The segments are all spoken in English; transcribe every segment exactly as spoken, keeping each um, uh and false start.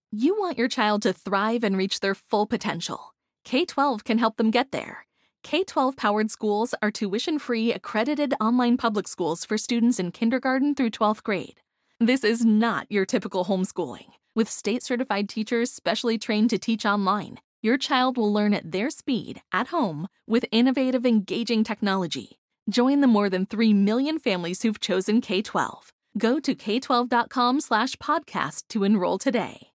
You want your child to thrive and reach their full potential. K twelve can help them get there. K twelve-powered schools are tuition-free, accredited online public schools for students in kindergarten through twelfth grade. This is not your typical homeschooling. With state-certified teachers specially trained to teach online, your child will learn at their speed, at home, with innovative, engaging technology. Join the more than three million families who've chosen K twelve. Go to k twelve dot com slash podcast to enroll today.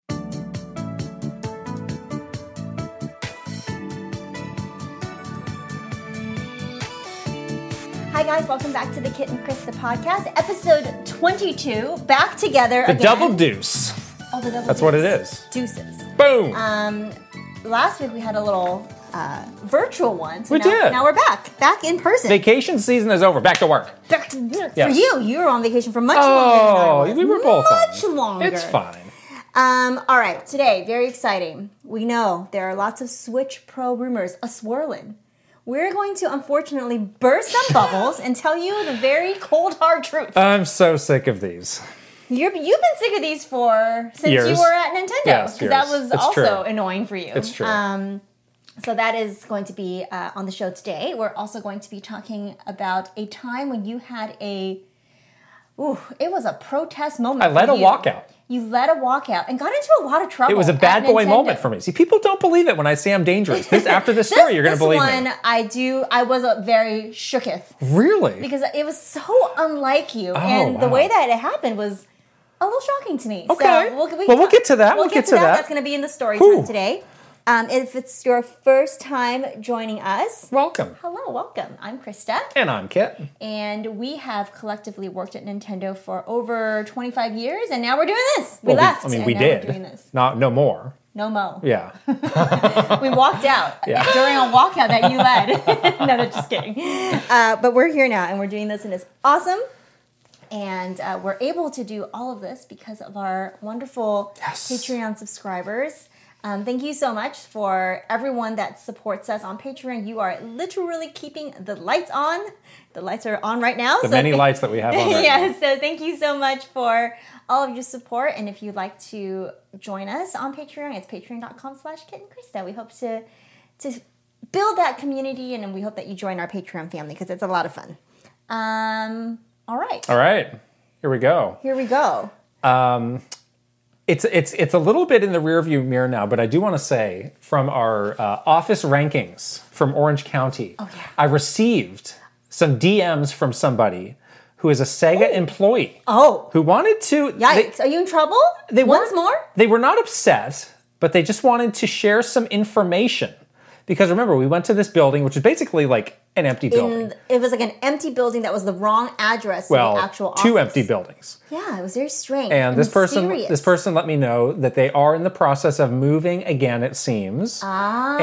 Hi guys, welcome back to the Kit and Krista podcast, episode twenty-two, back together the again. Double deuce. Oh, the double That's deuce. what it is. Deuces. Boom. Um, last week we had a little uh, virtual one. So we now, did. Now we're back, back in person. Vacation season is over. Back to work. Back to, for Yes. you, you were on vacation for much Oh, longer than I was. we were both much on. longer. It's fine. Um, all right, today, very exciting. We know there are lots of Switch Pro rumors a-swirling. We're going to, unfortunately, burst some bubbles and tell you the very cold, hard truth. I'm so sick of these. You're, you've been sick of these for since Years. you were at Nintendo, Yes, because that years. was It's also true. annoying for you. It's true. Um, so that is going to be uh, on the show today. We're also going to be talking about a time when you had a, ooh, it was a protest moment. I led for a you. walkout. You led a walkout and got into a lot of trouble. It was a bad at boy Nintendo. moment for me. See, people don't believe it when I say I'm dangerous. This, after this story, you're going to believe This one, me. I do. I was uh, very shooketh Really? because it was so unlike you, and the wow. way that it happened was a little shocking to me. Okay. So we'll, we Well, we'll get to that. We'll, We'll get, to that. that. That's going to be in the story Whew. time today. Um, if it's your first time joining us, Welcome. hello, welcome. I'm Krista, And I'm Kit. and we have collectively worked at Nintendo for over twenty-five years, and now we're doing this. We Well, left. I mean, and we now did. We're doing this. Not, no more. No mo. Yeah. We walked out Yeah. during a walkout that you led. No, no, just kidding. Uh, but we're here now, and we're doing this, and it's awesome. And uh, we're able to do all of this because of our wonderful Yes. Patreon subscribers. Um, thank you so much for everyone that supports us on Patreon. You are literally keeping the lights on. The lights are on right now. The so many th- lights that we have on right yeah, now. so thank you so much for all of your support. And if you'd like to join us on Patreon, it's patreon.com slash Kit and Krista. We hope to, to build that community, and we hope that you join our Patreon family because it's a lot of fun. Um, all right. All right. Here we go. Here we go. Um, it's it's it's a little bit in the rearview mirror now, but I do want to say from our uh, office rankings from Orange County, Oh, yeah. I received some D Ms from somebody who is a Sega employee Oh. who wanted to. Yikes. They, Are you in trouble? they Once weren't- more? They were not upset, but they just wanted to share some information. Because remember, we went to this building, which is basically like an empty building. In, it was like an empty building that was the wrong address well, to the actual office. two empty buildings. Yeah, it was very strange. And this person, mysterious. this person let me know that they are in the process of moving again, it seems. Ah.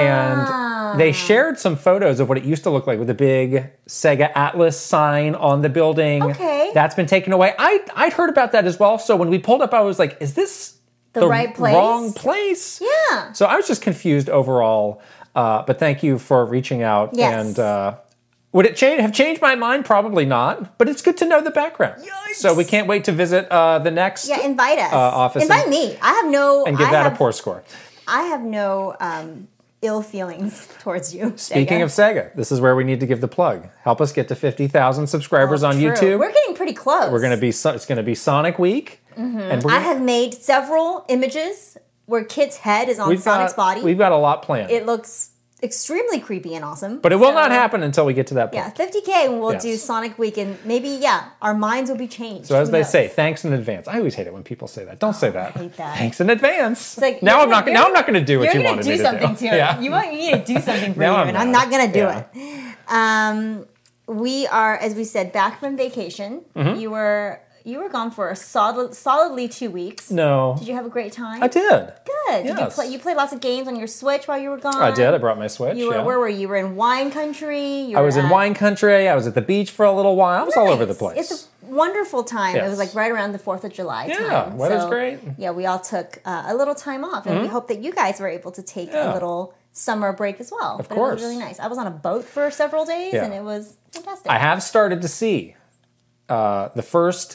And they shared some photos of what it used to look like with a big Sega Atlas sign on the building. Okay. That's been taken away. I, I'd heard about that as well. So when we pulled up, I was like, is this The right place? wrong place? Yeah. So I was just confused overall. Uh, but thank you for reaching out. Yes. And uh, would it change, have changed my mind? Probably not. But it's good to know the background. Yikes. So we can't wait to visit uh, the next Yeah, invite us. uh, office. Invite and, me. I have no... And give I that have, a poor score. I have no um, ill feelings towards you, Speaking Sega. of Sega, this is where we need to give the plug. Help us get to fifty thousand subscribers on True. YouTube. We're getting pretty close. We're going to be so- it's going to be Sonic Week, Mm-hmm. and we're I gonna, have made several images where Kit's head is on we've Sonic's got, body. We've got a lot planned, It looks extremely creepy and awesome. but it will So, not happen until we get to that point. Yeah, fifty K and we'll Yes. do Sonic Week, and maybe, yeah, our minds will be changed. So as Who they knows? say, thanks in advance. I always hate it when people say that. Don't say that. I hate that. Thanks in advance. It's like, now you're I'm not. gonna- Now I'm not going to do what you You're wanted gonna me do to something do. to it. Yeah. You want you need to do something for Now you, I'm and I'm not. not gonna do Yeah. it. Um, we are, as we said, back from vacation. Mm-hmm. You were you were gone for a solid, solidly two weeks. No, Did you have a great time? I did. Good. Did you Yes. play? You played lots of games on your Switch while you were gone. I did. I brought my Switch. You were yeah. where were you? You were in wine country. You I were was in at- wine country. I was at the beach for a little while. I was all over the Nice. place. It's a wonderful time. It Yes. was like right around the fourth of July Yeah, time. weather's So, great. Yeah, we all took uh, a little time off, and we hope that you guys were able to take Yeah. a little summer break as well. Of but course. It was really nice. I was on a boat for several days, Yeah. and it was fantastic. I have started to see uh, the first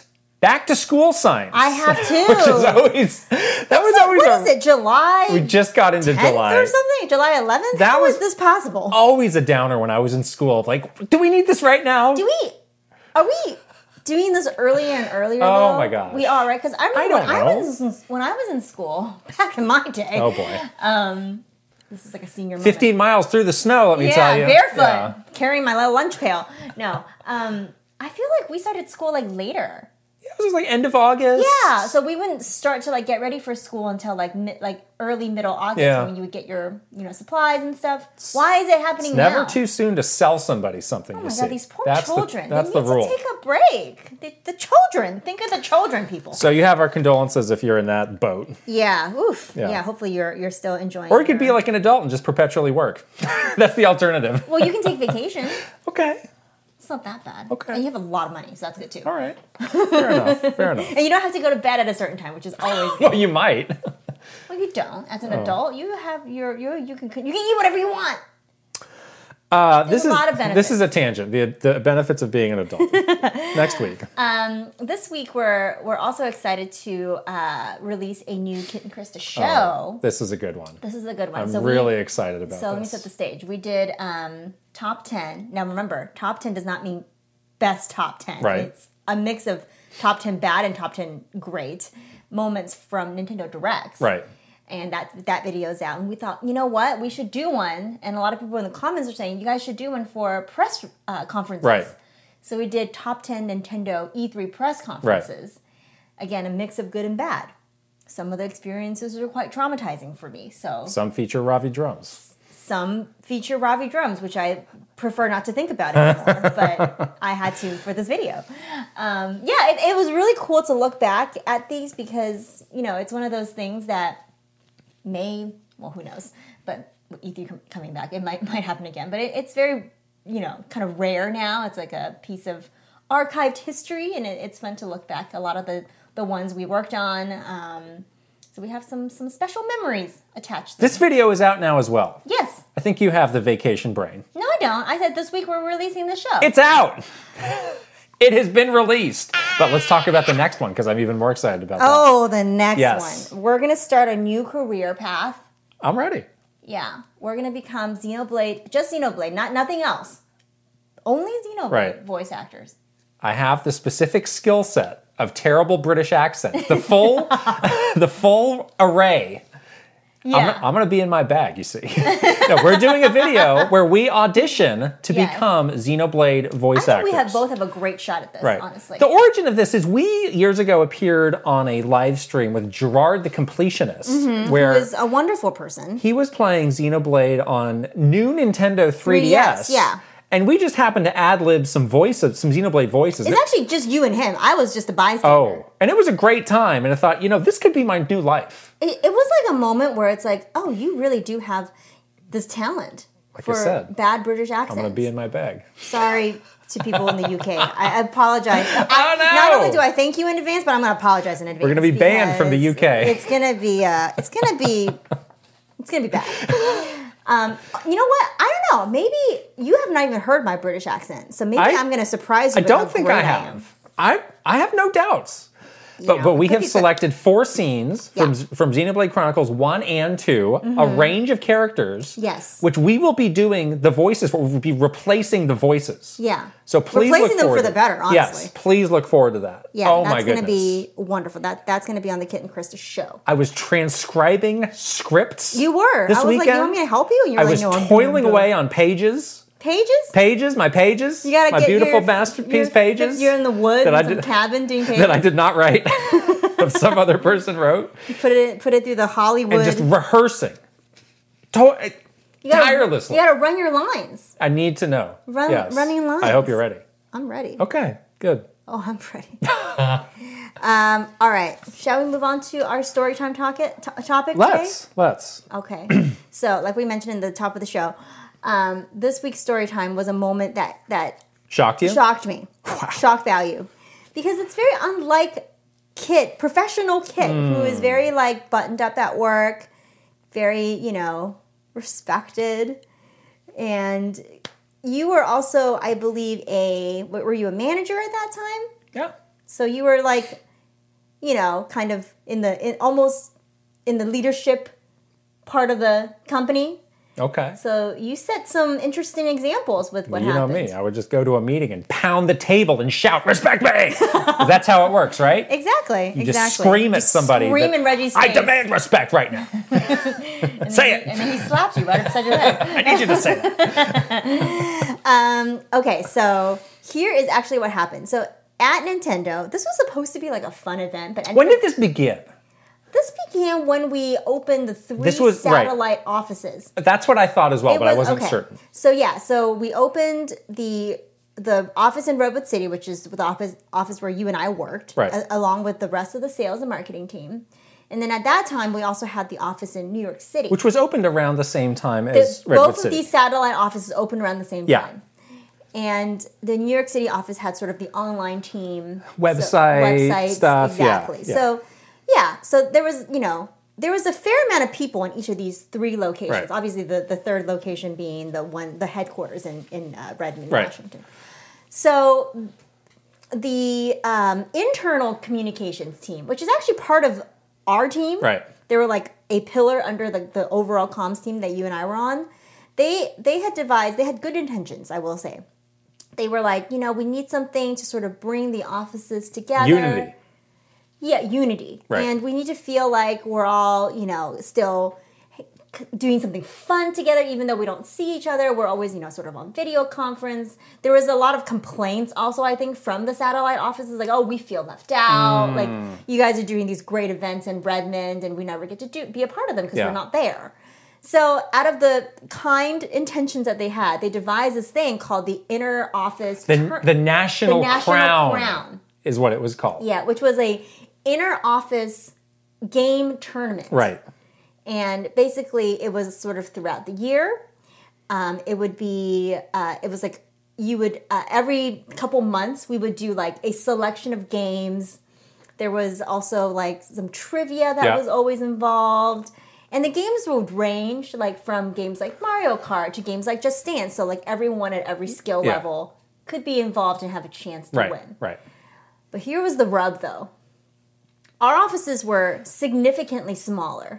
back to school signs. I have too. Which is always, that was like, always what a, is it, July we just got into tenth July. or something? July eleventh? That How was- is this possible? Always a downer when I was in school. Like, do we need this right now? Do we, are we doing this earlier and earlier Oh though? my gosh. We are, right? Because I remember I don't when, I know. was, in- when I was in school, back in my day. Oh boy. Um, this is like a senior moment. fifteen miles through the snow, let me yeah, tell you. barefoot, Yeah. carrying my little lunch pail. No, um, I feel like we started school like later. It was like end of August. Yeah, so we wouldn't start to like get ready for school until like mid, like early middle August Yeah. when you would get your you know supplies and stuff. Why is it happening It's never now? too soon to sell somebody something, Oh you my see. god, these poor that's children! The, that's they the need rule. to take a break. The, the children, think of the children, people. So you have our condolences if you're in that boat. Yeah, oof. Yeah. Yeah. hopefully you're you're still enjoying. Or you could be your- like an adult and just perpetually work. That's the alternative. Well, you can take vacation. Okay. It's not that bad. Okay. And you have a lot of money, so that's good too. All right. Fair enough. Fair enough. And you don't have to go to bed at a certain time, which is always good. Well, you might. Well, you don't. As an Oh. adult, you have your you you can you can eat whatever you want. Uh, this a is lot of benefits. this is a tangent. The the benefits of being an adult. Next week. Um, this week we're we're also excited to uh, release a new Kit and Krista show. Oh, this is a good one. This is a good one. I'm so we- really excited about So let me this. set the stage. We did um, top ten. Now remember, top ten does not mean best top ten. Right. It's a mix of top ten bad and top ten great moments from Nintendo Directs. Right. And that that video is out. And we thought, you know what? We should do one. And a lot of people in the comments are saying, you guys should do one for press uh, conferences. Right. So we did top ten Nintendo E three press conferences. Again, a mix of good and bad. Some of the experiences were quite traumatizing for me. So Some feature Ravi drums. some feature Ravi drums, which I prefer not to think about anymore, but I had to for this video. Um, yeah, it, it was really cool to look back at these because, you know, it's one of those things that may, well, who knows, but with E three com- coming back, it might might happen again. But it, it's very, you know, kind of rare now. It's like a piece of archived history, and it, it's fun to look back. A lot of the, the ones we worked on, um, so we have some some special memories attached to This them. video is out now as well. Yes. I think you have the vacation brain. No, I don't. I said this week we're releasing the show. It's out. It has been released. But let's talk about the next one because I'm even more excited about that. Oh, the next Yes. one. We're going to start a new career path. I'm ready. Yeah. We're going to become Xenoblade, just Xenoblade, not nothing else. Only Xenoblade Right. voice actors. I have the specific skill set of terrible British accents. The full the full array. Yeah. I'm, I'm going to be in my bag, you see. No, we're doing a video where we audition to Yes. become Xenoblade I voice think actors. we have both have a great shot at this, Right. honestly. The origin of this is we years ago appeared on a live stream with Gerard the Completionist, where He was a wonderful person. he was playing Xenoblade on new Nintendo three D S. three D S, yeah. And we just happened to ad-lib some voices, some Xenoblade voices. It's actually just you and him. I was just a bystander. Oh, and it was a great time. And I thought, you know, this could be my new life. It, it was like a moment where it's like, oh, you really do have this talent Like I for said, bad British accents. I'm going to be in my bag. Sorry to people in the U K. I, I apologize. I, Oh, no! Not only do I thank you in advance, but I'm going to apologize in advance. We're gonna be banned from the U K. It's going to be. Uh, it's going to be. It's going to be bad. Um, you know what? I don't know. Maybe you have not even heard my British accent, so maybe I- I'm going to surprise you. I with don't how think great I am. have. I I have no doubts. But, know, but we could have be good. selected four scenes from, Yeah. from Xenoblade Chronicles one and two, a range of characters, Yes. which we will be doing the voices for. We'll be replacing the voices. Yeah. So please Replacing look them forward for to the better, honestly. Yes, please look forward to that. Yeah, oh my that's going to goodness. be wonderful. That that's going to be on the Kit and Krista show. I was transcribing scripts. You were. This I was weekend. like, you want me to help you? And you're I like, was no, I'm toiling doing away on pages. Pages? Pages, my pages, You gotta my get beautiful your, masterpiece your- pages. You're in the woods that I in some did- cabin doing pages. that I did not write, but some other person wrote, Put it put it through the Hollywood. and just rehearsing. To- you gotta, tirelessly. You got to run your lines. I need to know. Run- yes. running lines. I hope you're ready. I'm ready. Okay, good. Oh, I'm ready. um, all right. Shall we move on to our story time topic, to- topic Let's, let's. today? Okay. So, like we mentioned in the top of the show, um, this week's story time was a moment that that Shocked you? shocked me. Shock value. Because it's very unlike Kit, professional Kit, who is very like buttoned up at work, very, you know, respected. And you were also, I believe, a, what, were you a manager at that time? Yeah. So you were like, you know, kind of in the in, almost in the leadership part of the company. Okay. So you set some interesting examples with what you happened. know me. I would just go to a meeting and pound the table and shout, "Respect me!" That's how it works, right? Exactly. You exactly. just scream at Just somebody. Scream that, in Reggie's I face. demand respect right now. And Say then it. he, and then he slaps you right upside your head. I need you to say it. um, okay, so here is actually what happened. So at Nintendo, this was supposed to be like a fun event, but When did this begin? This began when we opened the three This was- right. satellite offices. That's what I thought as well, It but I was- wasn't okay. certain. So yeah, so we opened the the office in Redwood City, which is the office office where you and I worked, Right. a- along with the rest of the sales and marketing team. And then at that time, we also had the office in New York City. Which was opened around the same time The- as Redwood both City. of these satellite offices opened around the same Yeah. time. And the New York City office had sort of the online team Website websites, stuff, yeah, exactly. yeah. So yeah, so there was, you know, there was a fair amount of people in each of these three locations. Right. Obviously, the, the third location being the one, the headquarters in in uh, Redmond, Right. Washington. So the um, internal communications team, which is actually part of our team, Right. they were like a pillar under the, the overall comms team that you and I were on. They they had devised, they had good intentions, I will say. They were like, you know, we need something to sort of bring the offices together. Unity. Yeah, unity. Right. And we need to feel like we're all, you know, still doing something fun together, even though we don't see each other. We're always, you know, sort of on video conference. There was a lot of complaints also, I think, from the satellite offices, like, oh, we feel left out. Mm. Like, you guys are doing these great events in Redmond, and we never get to do be a part of them because Yeah. we're not there. So out of the kind intentions that they had, they devised this thing called the Inner Office... The, Tur- the National, the National Crown, Crown. is what it was called. Yeah, which was a inner office game tournament. Right. And basically, it was sort of throughout the year. Um, it would be, uh, it was like, you would, uh, every couple months, we would do like a selection of games. There was also like some trivia that Yeah. was always involved. And the games would range like from games like Mario Kart to games like Just Dance. So like everyone at every skill Yeah. level could be involved and have a chance to Right. win. Right. But here was the rub though. Our offices were significantly smaller.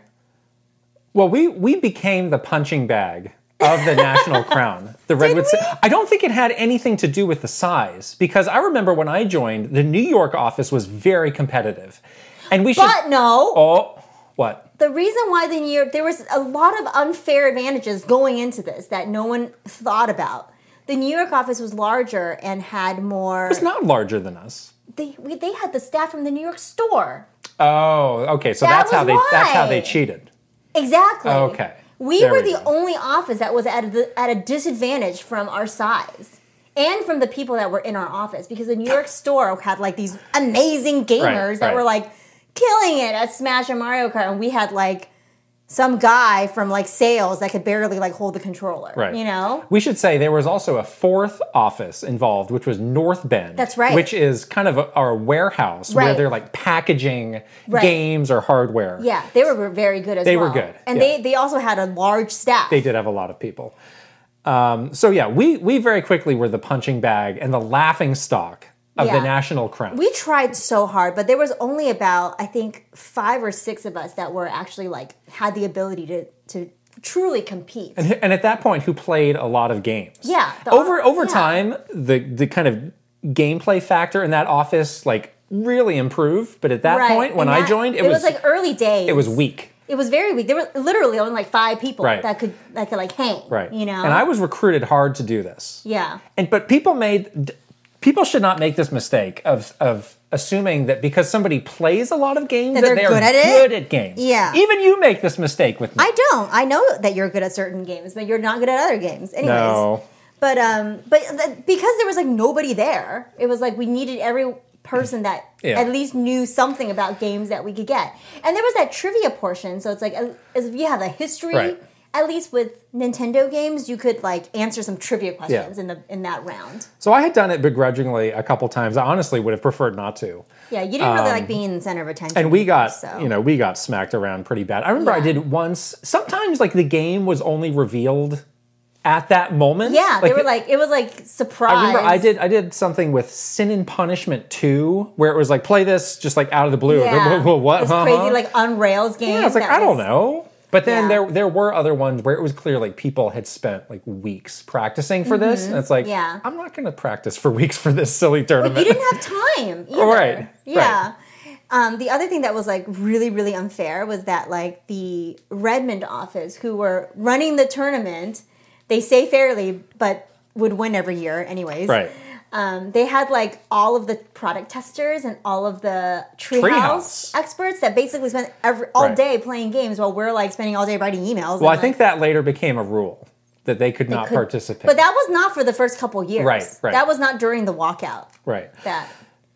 Well, we we became the punching bag of the National Crown. The Redwood City. I don't think it had anything to do with the size, because I remember when I joined, the New York office was very competitive. And we should But no, Oh, what? the reason why the New York, there was a lot of unfair advantages going into this that no one thought about. The New York office was larger and had more. It's not larger than us. They we, they had the staff from the New York store. Oh, okay. So That that's how was they that's how why. they cheated. Exactly. Okay. We There were we the go. only office that was at a, at a disadvantage from our size and from the people that were in our office, because the New York store had like these amazing gamers Right, that right. were like killing it at Smash and Mario Kart, and we had like some guy from like sales that could barely like hold the controller. Right. You know? We should say there was also a fourth office involved, which was North Bend. That's right. Which is kind of a, our warehouse where Right. they're like packaging Right. games or hardware. Yeah, they were very good as They well. were good, And yeah. they they also had a large staff. They did have a lot of people. Um, so yeah, we we very quickly were the punching bag and the laughing stock of Yeah. the National Crown. We tried so hard, but there was only about, I think, five or six of us that were actually like had the ability to to truly compete. and, and at that point, who played a lot of games. Yeah, the- over over yeah. time, the the kind of gameplay factor in that office like really improved. But at that Right. point, when And I that- joined, it, it was, like early days. it was weak. It was very weak. There were literally only like five people Right. that could that could like hang. Right. You know. And I was recruited hard to do this. Yeah. And but people made people should not make this mistake of of assuming that because somebody plays a lot of games That that, they're they are good at it? good at games. Yeah. Even you make this mistake with me. I don't. I know that you're good at certain games, but you're not good at other games. Anyways. No. But um, but th- because there was like nobody there, it was like we needed every person that Yeah. at least knew something about games that we could get. And there was that trivia portion, so it's like uh, as if you have a history. Right. At least with Nintendo games, you could like answer some trivia questions Yeah. in the in that round. So I had done it begrudgingly a couple times. I honestly would have preferred not to. Yeah, you didn't really like being in the center of attention. Um, And we got, so. you know, we got smacked around pretty bad. I remember I Yeah. did once. Sometimes like the game was only revealed at that moment. Yeah, they were like, it was like surprise. I remember I did I did something with Sin and Punishment two, where it was like, play this just like out of the blue. Yeah. What? This uh-huh. crazy like on rails game. Yeah, I was like, I don't know. But then Yeah. there there were other ones where it was clear like people had spent like weeks practicing for this. And it's like, Yeah. I'm not going to practice for weeks for this silly tournament. You didn't have time either. Right, Yeah. Um, the other thing that was like really, really unfair was that like the Redmond office who were running the tournament, they say fairly, but would win every year anyways. Right. Um, they had like all of the product testers and all of the treehouse Treehouse. experts that basically spent every, all Right. day playing games while we're like spending all day writing emails. Well, I and, think like, that later became a rule that they could not could- participate. But that was not for the first couple years. Right, right. That was not during the walkout. right. That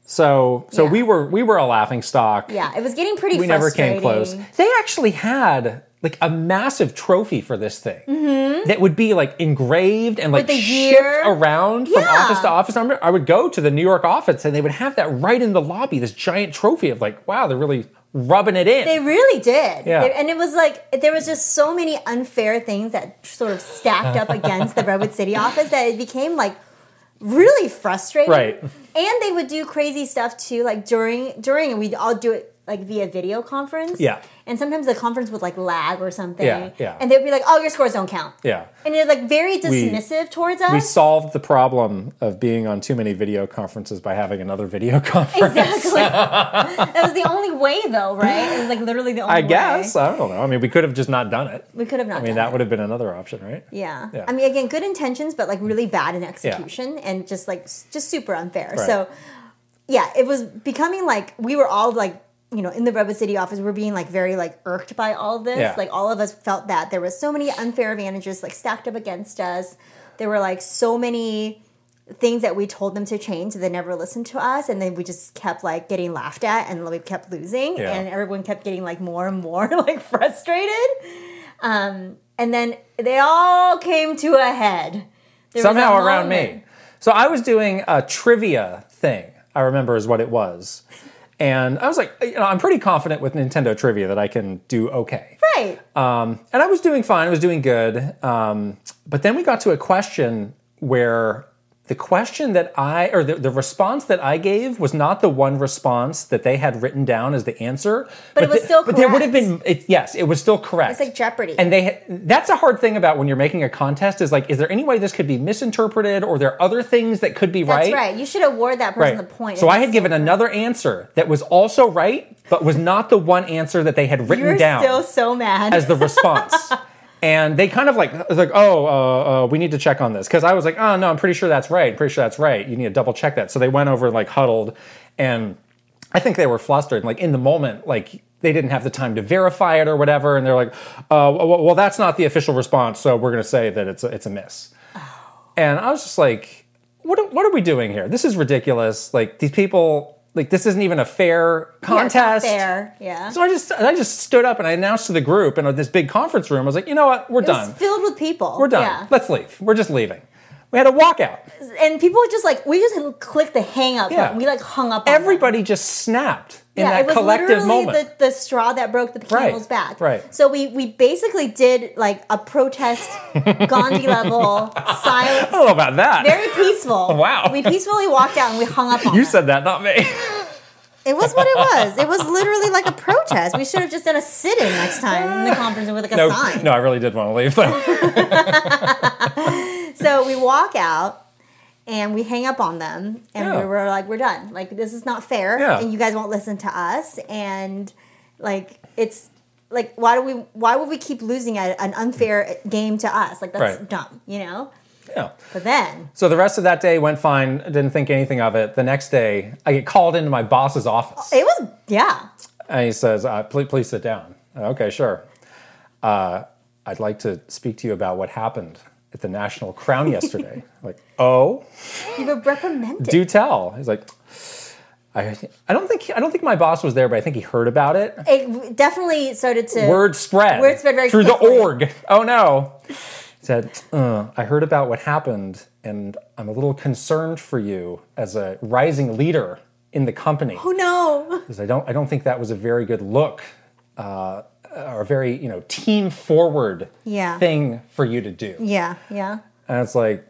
So so Yeah. we were we were a laughing stock. yeah, it was getting pretty. We never frustrating. came close. They actually had like a massive trophy for this thing that would be like engraved and like the shipped year. around from Yeah. office to office. I remember I would go to the New York office and they would have that right in the lobby, this giant trophy of like, wow, they're really rubbing it in. They really did. Yeah. They- and it was like, there was just so many unfair things that sort of stacked up against the Redwood City office that it became like really frustrating. Right. And they would do crazy stuff too, like during, during, and we'd all do it like via video conference. Yeah. And sometimes the conference would like lag or something. Yeah, yeah. And they'd be like, oh, your scores don't count. yeah. And it's like very dismissive towards us. We solved the problem of being on too many video conferences by having another video conference. Exactly. That was the only way though, right? It was like literally the only I way. guess. I don't know. I mean, we could have just not done it. We could have not I mean, done that it. would have been another option, right? Yeah. Yeah. I mean, again, good intentions, but like really bad in execution and just like s- just super unfair. Right. So, yeah, it was becoming like we were all like, you know, in the Redwood City office, we're being like very like irked by all of this. Yeah. Like all of us felt that there was so many unfair advantages like stacked up against us. There were like so many things that we told them to change that they never listened to us, and then we just kept like getting laughed at and we kept losing, Yeah. and everyone kept getting like more and more like frustrated. Um, and then they all came to a head. There was Somehow that around moment. me. So I was doing a trivia thing, I remember is what it was. And I was like, you know, I'm pretty confident with Nintendo trivia that I can do okay. Right. Um, and I was doing fine. I was doing good. Um, but then we got to a question where the question that I, or the, the response that I gave was not the one response that they had written down as the answer. But it was the- still But there would have correct. been, it, yes, it was still correct. It's like Jeopardy. And they, had- that's a hard thing about when you're making a contest is like, is there any way this could be misinterpreted or there are other things that could be That's right? right. You should award that person Right. the point. So if I had it's given so another answer that was also right, but was not the one answer that they had written You're down still so mad. as the response. And they kind of like, it was like, oh, uh, uh, we need to check on this. Because I was like, oh, no, I'm pretty sure that's right. I'm pretty sure that's right. You need to double check that. So they went over, like, huddled. And I think they were flustered. Like, in the moment, like, they didn't have the time to verify it or whatever. And they're like, uh, well, well, that's not the official response. So we're going to say that it's a, it's a miss. Oh. And I was just like, what, are- what are we doing here? This is ridiculous. Like, these people... Like, this isn't even a fair Yeah, it's not contest. fair. Yeah. So I just I just stood up and I announced to the group in this big conference room, I was like, you know what, we're It done. was filled with people. We're done. Yeah. Let's leave. We're just leaving. We had a walkout. And people would just like, we just clicked the hang up Yeah. button. We like hung up on Everybody just snapped in them. Yeah, that it was collective literally moment. The, the straw that broke the Right, camel's back. right. So we, we basically did like a protest Gandhi level silence. I don't know about that. Very peaceful. Wow. We peacefully walked out and we hung up on You them. said that, not me. It was what it was. It was literally like a protest. We should have just done a sit-in next time in the conference room with like a no, sign. no, I really did want to leave though. So we walk out and we hang up on them and Yeah. we were like, we're done. Like, this is not fair. Yeah. And you guys won't listen to us. And like, it's like, why do we, why would we keep losing at an unfair game to us? Like, that's Right. dumb, you know? Yeah. But then, So the rest of that day went fine. Didn't think anything of it. The next day, I get called into my boss's office. it was, yeah. And he says, uh, please, please sit down. Okay, sure. Uh, I'd like to speak to you about what happened at the National Crown yesterday. Like, oh, You were reprimanded. do tell. He's like, I, I don't think I don't think my boss was there, but I think he heard about it. It definitely started to. Word spread. Word spread very through quickly. the org. Oh no. He said, uh, I heard about what happened, and I'm a little concerned for you as a rising leader in the company. Oh no. Because I don't I don't think that was a very good look. Uh, or a very, you know, team forward Yeah. thing for you to do. Yeah, yeah. And it's like,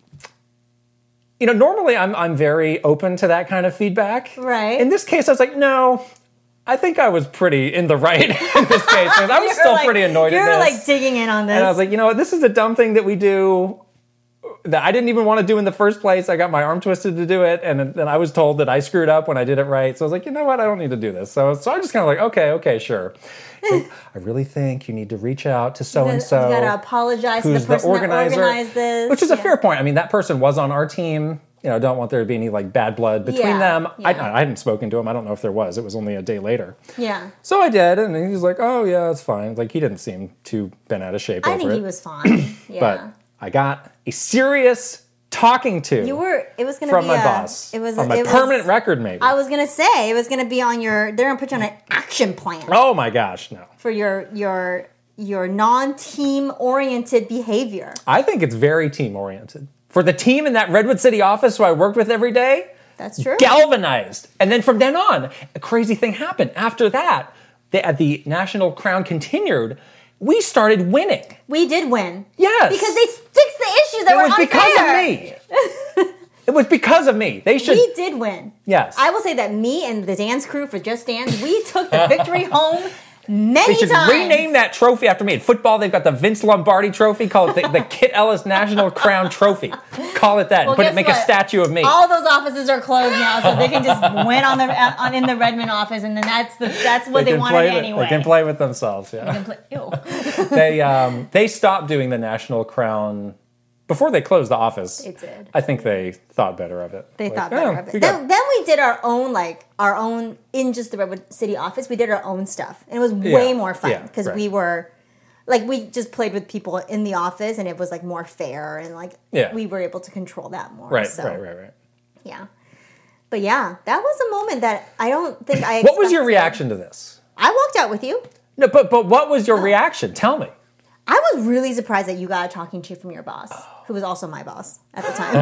you know, normally I'm I'm very open to that kind of feedback. Right. In this case, I was like, no, I think I was pretty in the right in this case. I was You're still like- pretty annoyed at You're this. like digging in on this. And I was like, you know what, this is a dumb thing that we do that I didn't even want to do in the first place. I got my arm twisted to do it, and then I was told that I screwed up when I did it right. So I was like, you know what, I don't need to do this. So, so I just kind of like, okay, okay, sure. Like, I really think you need to reach out to so and so. You gotta apologize to the who's the person organizer, that organized this. which is a Yeah. fair point. I mean, that person was on our team. You know, don't want there to be any like bad blood between Yeah, them. I, yeah. I hadn't spoken to him. I don't know if there was. It was only a day later. Yeah. So I did, and he was like, "Oh yeah, it's fine." Like he didn't seem too bent out of shape I over think it. he was fine. Yeah. But I got a serious talking to you were. It was gonna from be my a, boss It was on my it was- permanent record, maybe. I was gonna say it was gonna be on your. They're gonna put you on an action plan oh my gosh, no! for your your your non-team oriented behavior. I think it's very team oriented. For the team in that Redwood City office who I worked with every day, That's true. galvanized. And then from then on, a crazy thing happened. After that, the, at the National Crown continued, we started winning. We did win. Yes. Because they fixed the issues that It were was unfair. because of me. It was because of me. They should. We did win. Yes. I will say that me and the dance crew for Just Dance, we took the victory home many They should times. rename that trophy after me. In football, they've got the Vince Lombardi Trophy. Call it the, the Kit Ellis National Crown Trophy. Call it that. Well, and put it, guess make what? a statue of me. All those offices are closed now, so they can just win on the on in the Redmond office, and then that's the that's what they, can wanted play with- anyway. They can play with themselves. Yeah. They can play- ew. they um, they stopped doing the National Crown before they closed the office. They did. I think they thought better of it. They Like, thought oh, better of we it. got- Then, then we did our own, like, our own, in just the Redwood City office, we did our own stuff. And it was way Yeah, more fun yeah, because right. we were, like, we just played with people in the office and it was, like, more fair and, like, Yeah. we were able to control that more. right, so, right, right, right. Yeah. But yeah, that was a moment that I don't think I What was your expected. reaction to this? I walked out with you. No, but but what was your reaction? Tell me. I was really surprised that you got a talking to from your boss, who was also my boss at the time.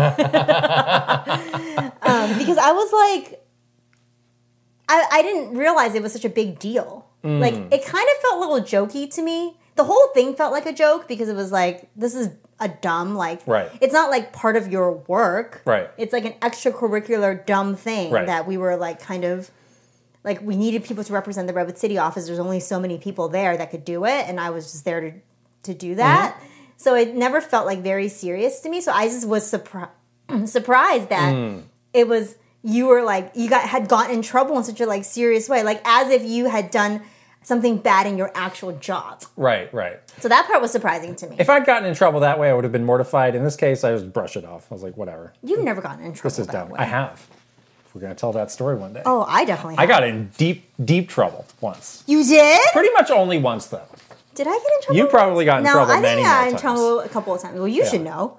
um, because I was like, I, I didn't realize it was such a big deal. Mm. Like, it kind of felt a little jokey to me. The whole thing felt like a joke because it was like, this is a dumb, like, Right. it's not like part of your work. Right. It's like an extracurricular dumb thing Right. that we were like kind of, like, we needed people to represent the Redwood City office. There's only so many people there that could do it, and I was just there to to do that. Mm-hmm. So it never felt like very serious to me. So I just was surpri- surprised that Mm. it was you were like you got had gotten in trouble in such a like serious way, like as if you had done something bad in your actual job. Right, right. So that part was surprising to me. If I'd gotten in trouble that way, I would have been mortified. In this case, I just brushed it off. I was like, whatever. You've never gotten in trouble This is that dumb. way. I have. If we're gonna tell that story one day. Oh, I definitely. I have. got in deep, deep trouble once. You did? Pretty much only once though. Did I get in trouble? You once? probably got in no, trouble I many think I got more in times. trouble a couple of times. Well, you Yeah. should know.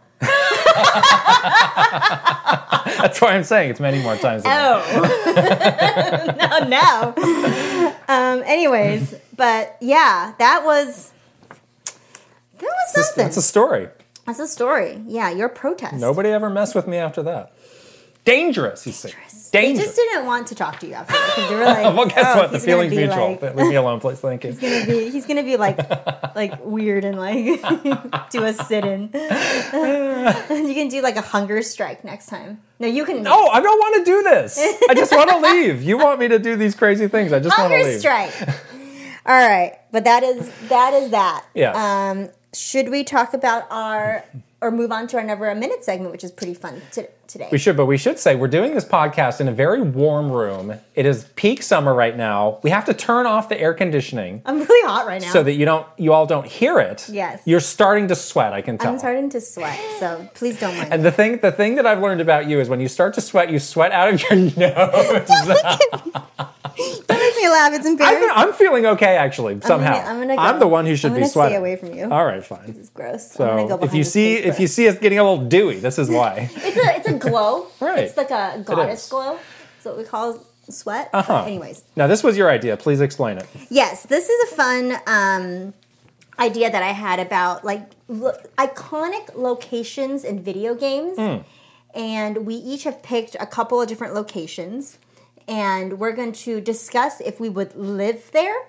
That's why I'm saying it's many more times. Than that. Oh. no, no. Um, anyways, but yeah, that was that was That's, something. that's a story. That's a story. Yeah, your protest. Nobody ever messed with me after that. Dangerous, you see. They Dangerous. just didn't want to talk to you after that because they were like, well, guess oh, what? The he's gonna feeling's be mutual. like- Leave me alone, please. Thank you. He's gonna be he's gonna be like like weird and like do a sit in. You can do like a hunger strike next time. No, you can. No, I don't want to do this. I just want to leave. You want me to do these crazy things. I just want to Hunger leave. strike. All right, but that is that is that. Yes. Um, should we talk about our or move on to our Never a Minute segment, which is pretty fun to, today? We should, but we should say we're doing this podcast in a very warm room. It is peak summer right now. We have to turn off the air conditioning I'm really hot right now. so that you don't, you all don't hear it. Yes. You're starting to sweat. I can tell. I'm starting to sweat, so please don't mind. And the thing, the thing that I've learned about you is when you start to sweat, you sweat out of your nose. Don't make me laugh. It's I'm, embarrassing. I'm feeling okay, actually. Somehow, I'm gonna go. the one who should I'm be gonna stay sweating. away from you. All right, fine. It's gross. So I'm gonna go if behind you this see, paper. if you see us getting a little dewy, this is why. it's a it's a glow. Right. It's like a goddess is. glow. That's what we call sweat. Uh-huh. But anyways, Now, this was your idea. Please explain it. yes, this is a fun um, idea that I had about like lo- iconic locations in video games, Hmm. and we each have picked a couple of different locations, and we're going to discuss if we would live there.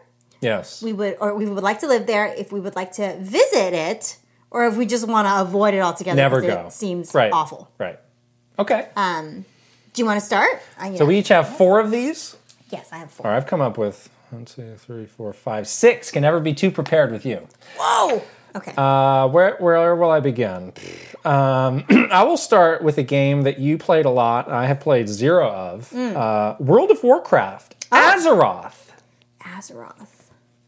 Yes. we would, or we would like to live there, if we would like to visit it, or if we just want to avoid it altogether. Never because go. It seems right. awful. Right. Okay. Um, do you want to start? I, you so know. we each have four of these. Yes, I have four. All right, I've come up with one, two, three, four, five, six. Can never be too prepared with you. Whoa. Okay. Uh, where where will I begin? Um, I will start with a game that you played a lot. I have played zero of. Mm. Uh, World of Warcraft. Oh. Azeroth. Azeroth.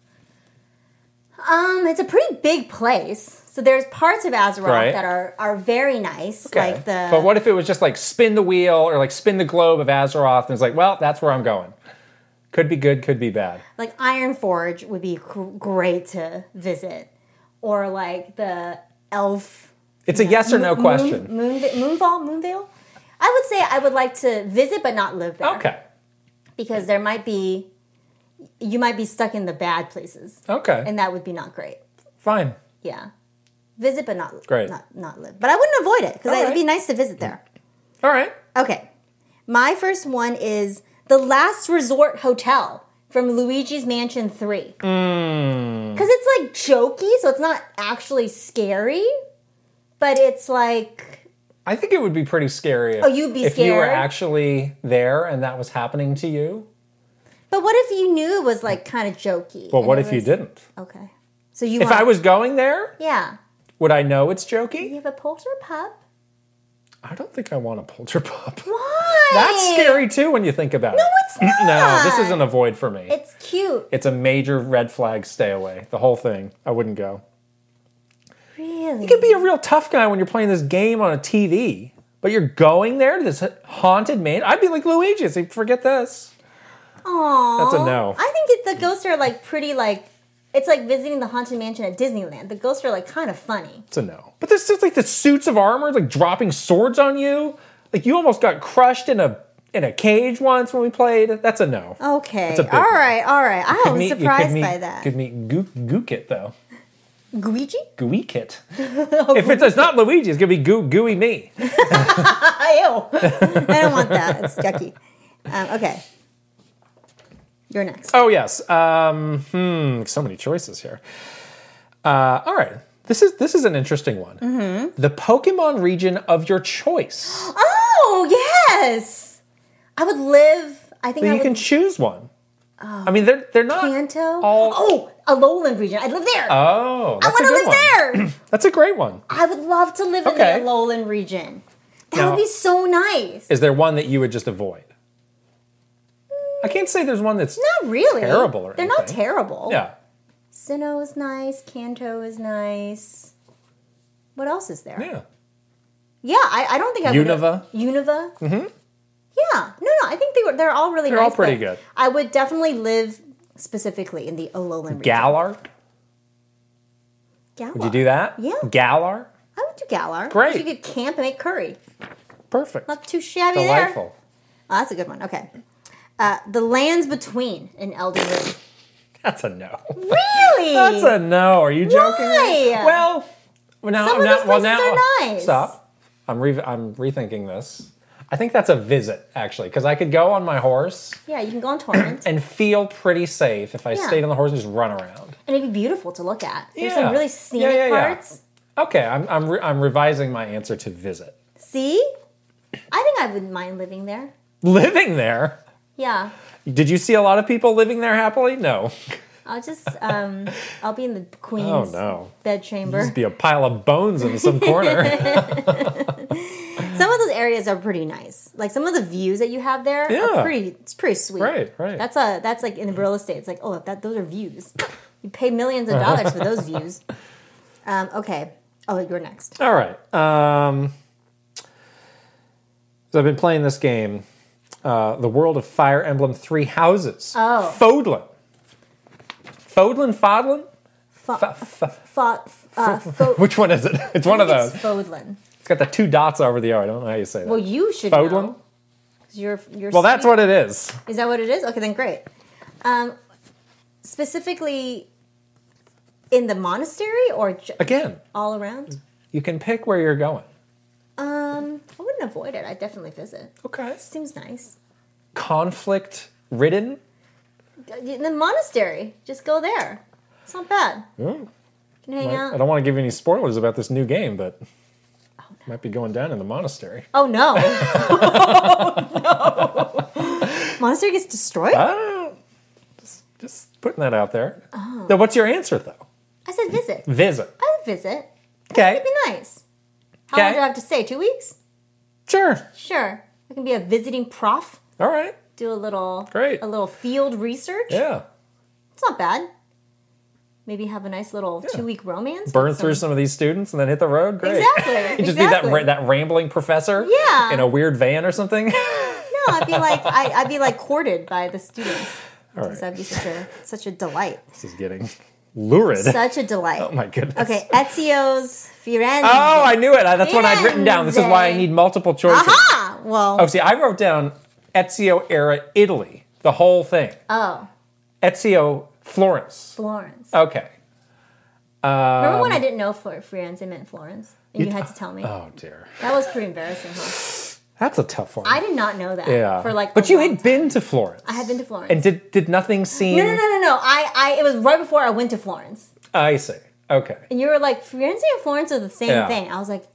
Um, it's a pretty big place. So there's parts of Azeroth Right. that are are very nice, Okay. like the. But what if it was just like spin the wheel or like spin the globe of Azeroth and it's like, well, that's where I'm going. Could be good, could be bad. Like Ironforge would be cr- great to visit, or like the elf. It's a yes or no Moon- question. Moon, Moonfall, Moonvale. I would say I would like to visit, but not live there. Okay. Because there might be, you might be stuck in the bad places, Okay. and that would be not great. Fine. Yeah, visit, but not Great. not not live. But I wouldn't avoid it because All it'd right. be nice to visit there. All right. Okay, my first one is the Last Resort Hotel from Luigi's Mansion three. Mm. Because it's like jokey, so it's not actually scary, but it's like, I think it would be pretty scary if, Oh, you'd be if you were scared? actually there and that was happening to you. but what if you knew it was like kind of jokey? Well, and what it if you was- didn't? Okay, so you If want, I was going there, yeah, would I know it's you jokey? have a polter pup. I don't think I want a polter pup. Why? That's scary too when you think about it. No, it's not. No, this is an avoid for me. It's cute. It's a major red flag, stay away. The whole thing. I wouldn't go. Really? You can be a real tough guy when you're playing this game on a T V, but you're going there to this haunted man. I'd be like Luigi. I'd say, forget this. Aww. That's a no. I think it, the ghosts are like pretty like, it's like visiting the Haunted Mansion at Disneyland. The ghosts are like kind of funny. It's a no. But there's just like the suits of armor, like dropping swords on you. Like you almost got crushed in a in a cage once when we played. That's a no. Okay. That's a big All no. right. All right. I Could was meet- you surprised could meet, by that. Could meet Goo- Gookit though. Luigi? Gooey-kit. If it's, it's not Luigi, it's gonna be goo, gooey me. Ew. I don't want that. It's yucky. Um, okay. You're next. Oh yes. Um, hmm. So many choices here. Uh, all right. This is this is an interesting one. Mm-hmm. The Pokemon region of your choice. Oh, yes. I would live, I think So I you would, can choose one. I mean, they're they're not Kanto. all. Oh, a lowland region. I'd live there. Oh, I that's a want to good live one. there. That's a great one. I would love to live in Okay. the lowland region. That Now- would be so nice. Is there one that you would just avoid? I can't say there's one that's Not really. terrible or They're not anything. terrible. Yeah. Sinnoh is nice. Kanto is nice. What else is there? Yeah. Yeah, I, I don't think I would. Unova. Unova. Mm-hmm. Yeah, no, no. I think they were. They're all really. They're nice, all pretty but good. I would definitely live specifically in the lowland region. Galar. Galar. Would you do that? Yeah. Galar. I would do Galar. Great. You could camp and make curry. Perfect. Not too shabby there. Delightful. Oh, that's a good one. Okay. Uh, the lands between in Elden Ring. That's a no. Really? That's a no. Are you joking? Why? Well, well, now, Some of now, those well, places now, are nice. Stop. I'm re- I'm rethinking this. I think that's a visit actually, because I could go on my horse Yeah, you can go on torrent, and feel pretty safe if I Yeah. stayed on the horse and just run around. and it'd be beautiful to look at. There's Yeah. some really Yeah, scenic yeah, yeah. parts. Okay, I'm I'm re- I'm revising my answer to visit. See, I think I wouldn't mind living there. Living there. Yeah, Did you see a lot of people living there happily? No. I'll just um, I'll be in the Oh queen's no. bedchamber. Just be a pile of bones in some corner. Some of those areas are pretty nice. Like some of the views that you have there Yeah. are pretty. It's pretty sweet. Right, right. That's a that's like in real estate. It's like, oh, that those are views. You pay millions of dollars for those views. Um, okay. Oh, you're next. All right. Um, so I've been playing this game, uh, The World of Fire Emblem Three Houses. Oh. Fodlan. Fodlan? Fodlan? Fo- F- f- fo- uh, fo- Which one is it? It's one of It's those. Fodlan. It's got the two dots over the O. I don't know how you say that. Well, you should Fodlan? know. 'Cause You're, you're Well, that's sweet. what it is. Is that what it is? Okay, then great. Um, specifically in the monastery or ju- Again, all around? you can pick where you're going. Um, I wouldn't avoid it. I'd definitely visit. Okay. Seems nice. Conflict ridden? The monastery. Just go there. It's not bad. Hmm. You can hang I out. don't want to give you any spoilers about this new game, but might be going down in the monastery. Oh no! Oh, no. Monastery gets destroyed. Ah, just, just putting that out there. Oh. Now, what's your answer though? I said visit. Visit. I would visit. Okay. It'd be nice. How Okay. long do I have to stay? Two weeks? Sure. Sure. I can be a visiting prof. All right. Do a little. Great. A little field research. Yeah. It's not bad. Maybe have a nice little yeah. two-week romance. Burn through some... some of these students and then hit the road. Great. Exactly. Just exactly. be that that rambling professor. Yeah. In a weird van or something. No, I'd be like I, I'd be like courted by the students. All right. Because that'd be such a such a delight. This is getting lurid. Such a delight. Oh my goodness. Okay, Ezio's Firenze. Oh, I knew it. That's what I'd written down. This is why I need multiple choices. Aha! Well. Oh, see, I wrote down Ezio era Italy, the whole thing. Oh. Ezio Florence. Florence. Okay. Um, Remember when I didn't know Flor- Firenze meant Florence? And you, you had to tell me? Oh, dear. That was pretty embarrassing, huh? That's a tough one. I did not know that. Yeah. For like but you long had time. been to Florence. I had been to Florence. And did did nothing seem... No, no, no, no, no. I, I, it was right before I went to Florence. I see. Okay. And you were like, Firenze and Florence are the same Yeah. thing. I was like,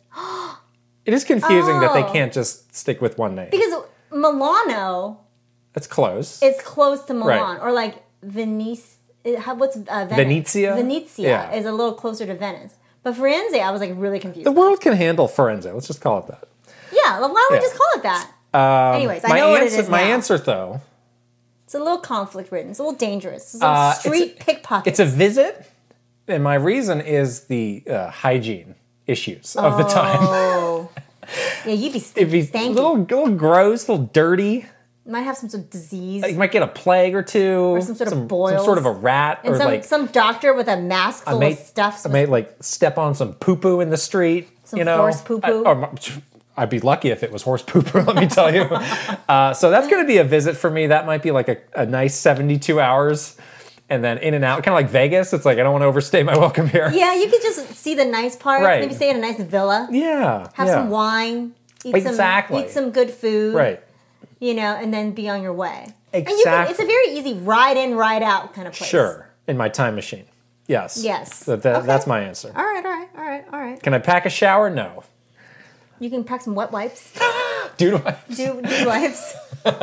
It is confusing that they Oh. can't just stick with one name. because Milano That's close. is close to Milan. Right. Or like Venice. it- how- What's uh, Venice? Venezia? Venezia Yeah. is a little closer to Venice. But Firenze, I was like really confused. The world can handle Firenze. Let's just call it that. yeah, well, why don't Yeah. we just call it that? Um, Anyways, I my know what it answer, is My now. answer, though, It's a little conflict ridden. It's a little dangerous. It's a Uh, street it's pickpocket. it's a visit, and my reason is the uh, hygiene issues of the time. Oh. Yeah, you'd be, st- It'd be a stanky. little, little gross, a little dirty. You might have some sort of disease. You might get a plague or two. Or some sort of boils. Some sort of a rat. and or some, like some doctor with a mask I full may, of stuff. I may like step on some poo-poo in the street. Some you know? horse poo-poo? I, or, I'd be lucky if it was horse poo-poo, let me tell you. uh, so that's going to be a visit for me. That might be like a, a nice seventy-two hours. And then in and out, kind of like Vegas. It's like, I don't want to overstay my welcome here. Yeah, you could just see the nice parts. Right. Maybe stay in a nice villa. Yeah. Have yeah. some wine. Eat Exactly. some, eat some good food. Right. You know, and then be on your way. And you can, Exactly. it's a very easy ride in, ride out kind of place. Sure. In my time machine. Yes. Yes. That, that, Okay. That's my answer. All right, all right, all right, all right. Can I pack a shower? No. You can pack some wet wipes. Dude, I- Do, do wipes.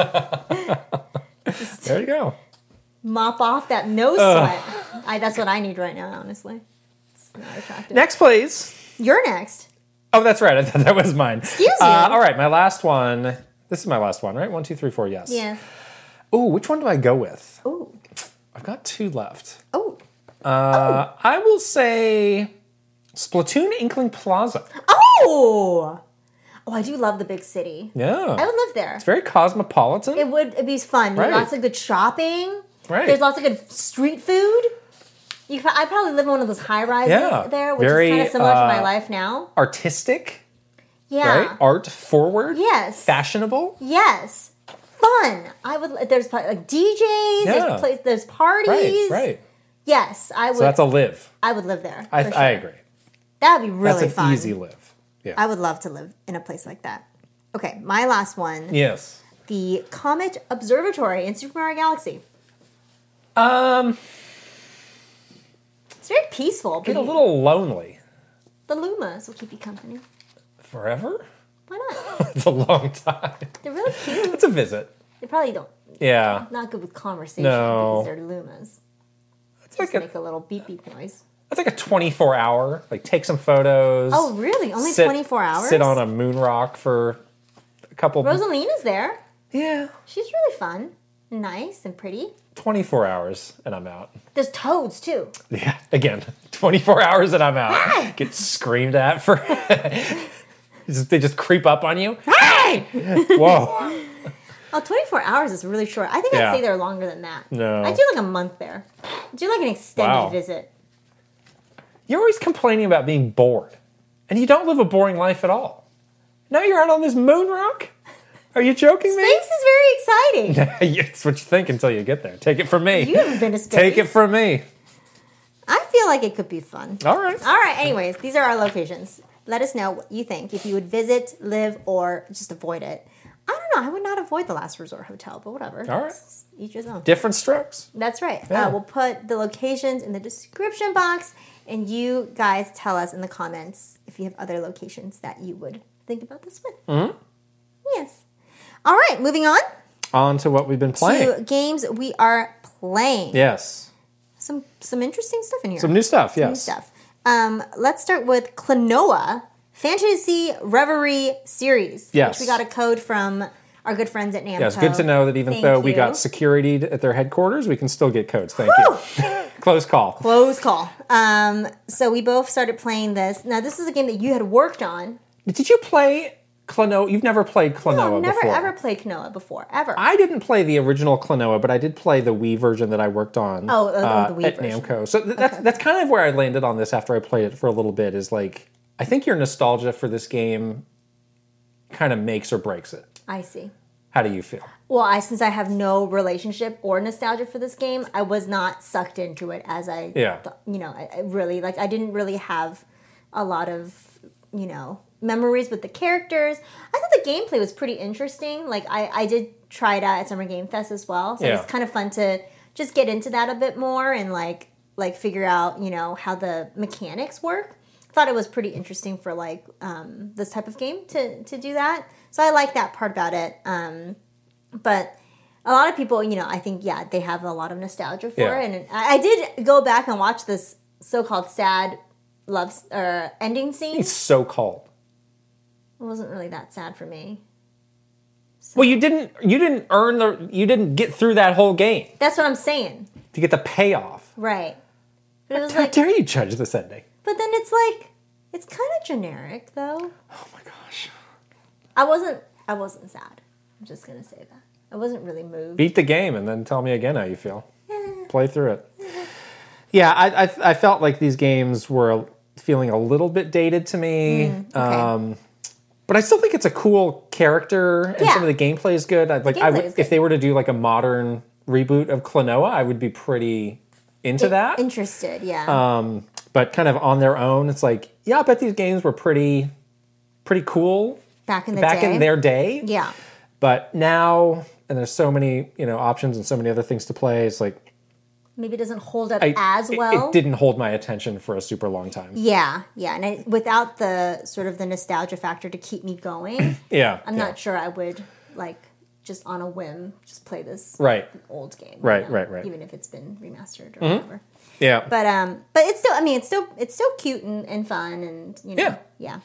there you go. Mop off that nose sweat. I, that's what I need right now, honestly. It's not attractive. Next, please. You're next. Oh, that's right. I thought that was mine. Excuse Uh, you. all right, my last one. This is my last one, right? One, two, three, four. Yes. Yes. Ooh, which one do I go with? Ooh. I've got two left. Oh. Uh, I will say Splatoon Inkling Plaza. Oh! Oh, I do love the big city. Yeah. I would live there. It's very cosmopolitan. It would it'd be fun. Right. Lots of good shopping. Right. There's lots of good street food. You, I probably live in one of those high rises Yeah. there, which Very, is kind of similar to my uh, life now. Artistic, Yeah. right? Art forward. Yes. Fashionable. Yes. Fun. I would. There's probably like D Js. Yeah. There's place. There's parties. Right, right. Yes, I would. So that's a live. I would live there. I, for I sure. agree. That would be really That's an fun. easy live. Yeah. I would love to live in a place like that. Okay, my last one. yes. The Comet Observatory in Super Mario Galaxy. Um, It's very peaceful. get but a little lonely. The Lumas will keep you company. Forever? Why not? It's a long time. They're really cute. It's a visit. They probably don't. Yeah. Not good with conversation No. because they're Lumas. It's Just like a make a little beep beep noise. It's like a twenty-four hour. Like take some photos. Oh, really? Only sit- twenty-four hours? Sit on a moon rock for a couple. Rosalina's there. Yeah. She's really fun. Nice and pretty. twenty-four hours and I'm out. There's toads, too. Yeah. Again, twenty-four hours and I'm out. Get screamed at for. Just- they just creep up on you. Hey! Whoa. Oh, twenty-four hours is really short. I think Yeah. I'd stay there longer than that. No. I'd do like a month there. I'd do like an extended Wow. visit. You're always complaining about being bored. And you don't live a boring life at all. Now you're out on this moon rock? Are you joking me? Space is very exciting. That's what you think until you get there. Take it from me. You haven't been to space. Take it from me. I feel like it could be fun. All right. All right, anyways, these are our locations. Let us know what you think. If you would visit, live, or just avoid it. I don't know. I would not avoid the Last Resort Hotel, but whatever. All right. It's each his own. Different strokes. That's right. Yeah. Uh, we'll put the locations in the description box, and you guys tell us in the comments if you have other locations that you would think about this with. Mm-hmm. Yes. All right, moving on. On to what we've been playing. To games we are playing. Yes. Some some interesting stuff in here. Some new stuff, Some yes. new stuff. Um, let's start with Klonoa Fantasy Reverie Series. Yes. Which we got a code from our good friends at Namco. Yeah, it's good to know that even Thank though we you. got security at their headquarters, we can still get codes. Thank Whew. you. Close call. Close call. Um, so we both started playing this. Now, this is a game that you had worked on. Did you play Klonoa? You've never played Klonoa No, I've never before. ever played Klonoa before, ever. I didn't play the original Klonoa, but I did play the Wii version that I worked on. Oh, oh, oh, uh, the Wii at version. Namco. So th- that's that's kind of where I landed on this after I played it for a little bit. Is like I think your nostalgia for this game kind of makes or breaks it. I see. How do you feel? Well, I since I have no relationship or nostalgia for this game, I was not sucked into it as I, Yeah. th- you know, I, I really like. I didn't really have a lot of, you know, memories with the characters. I thought the gameplay was pretty interesting. Like I, I did try it out at Summer Game Fest as well, so Yeah. it's kind of fun to just get into that a bit more and like like figure out, you know, how the mechanics work. Thought it was pretty interesting for like um, this type of game to to do that. So I like that part about it. Um, but a lot of people, you know, I think yeah, they have a lot of nostalgia for Yeah. it. And I, I did go back and watch this so-called sad love s- or ending scene. It's so cold. It wasn't really that sad for me. Well, you didn't you didn't earn the you didn't get through that whole game That's what I'm saying, to get the payoff. right? But it was How like, dare you judge this ending? but then it's like, it's kind of generic though. Oh my gosh. I wasn't, I wasn't sad. I'm just gonna say that. I wasn't really moved. Beat the game and then tell me again how you feel. Play through it. Yeah, I, I I felt like these games were feeling a little bit dated to me. Mm, okay. Um, but I still think it's a cool character, and Yeah. some of the gameplay is good. I, like I gameplay would, is good. if they were to do like a modern reboot of Klonoa, I would be pretty into that. Interested, yeah. Um, but kind of on their own, it's like, yeah, I bet these games were pretty, pretty cool back in the back day. in their day. Yeah. But now, and there's so many, you know, options and so many other things to play. It's like Maybe it doesn't hold up I, as it- well. It, didn't hold my attention for a super long time. Yeah, yeah. And I, without the sort of the nostalgia factor to keep me going, Yeah, I'm yeah. not sure I would like just on a whim just play this Right. old game. you Right, know, right, right. Even if it's been remastered or whatever. Yeah. But um, but it's still. I mean, it's still it's still cute and, and fun and you know. Yeah. Yeah.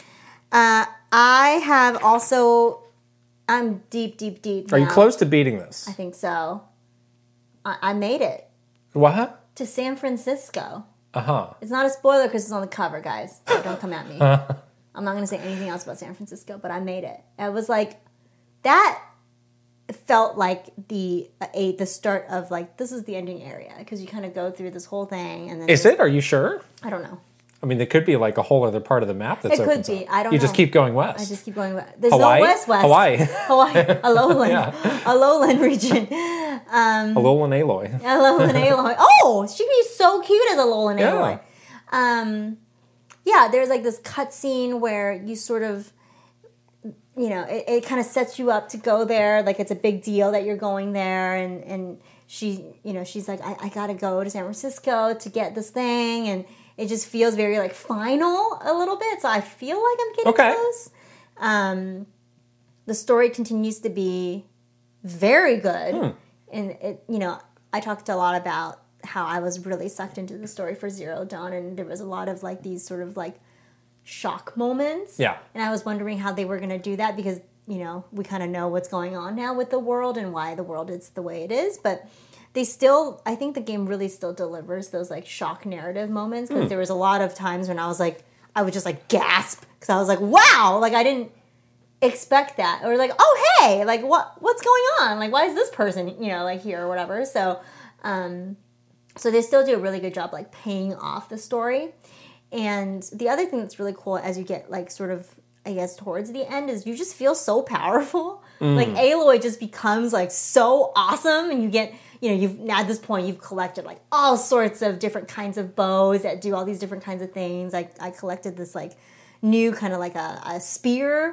Uh, I have also. I'm deep, deep, deep. Are you now. close to beating this? I think so. I, I made it What? to San Francisco. Uh huh. It's not a spoiler because it's on the cover, guys. So don't come at me. I'm not going to say anything else about San Francisco, but I made it. I was like, that felt like the a the start of like this is the ending area because you kind of go through this whole thing and then Is there's- it? Are you sure? I don't know. I mean, there could be like a whole other part of the map that's It could opens be. up. I don't You just know. keep going west. I just keep going. west. There's Hawaii? no west west. Hawaii. Hawaii. A lowland. Yeah. A lowland region. Alolan Aloy. A lowland Aloy. Oh, she'd be so cute as a lowland Yeah. Aloy. Um, yeah, there's like this cutscene where you sort of, you know, it, it kind of sets you up to go there. Like it's a big deal that you're going there, and and she, you know, she's like, I, I gotta go to San Francisco to get this thing, and it just feels very like final a little bit. So I feel like I'm getting Okay. close. Um, the story continues to be very good, Hmm. and it, you know, I talked a lot about how I was really sucked into the story for Zero Dawn, and there was a lot of like these sort of like shock moments. Yeah. And I was wondering how they were going to do that because, you know, we kind of know what's going on now with the world and why the world is the way it is. But they still, I think the game really still delivers those like shock narrative moments because there was a lot of times when I was like, I would just like gasp because I was like, wow, like I didn't expect that. Or like, oh, hey, like what what's going on? Like, why is this person, you know, like here or whatever? So, um, so they still do a really good job like paying off the story. And the other thing that's really cool as you get like sort of, I guess, towards the end is you just feel so powerful. Like Aloy just becomes like so awesome and you get, you know, you've at this point you've collected like all sorts of different kinds of bows that do all these different kinds of things. Like I collected this like new kind of like a, a spear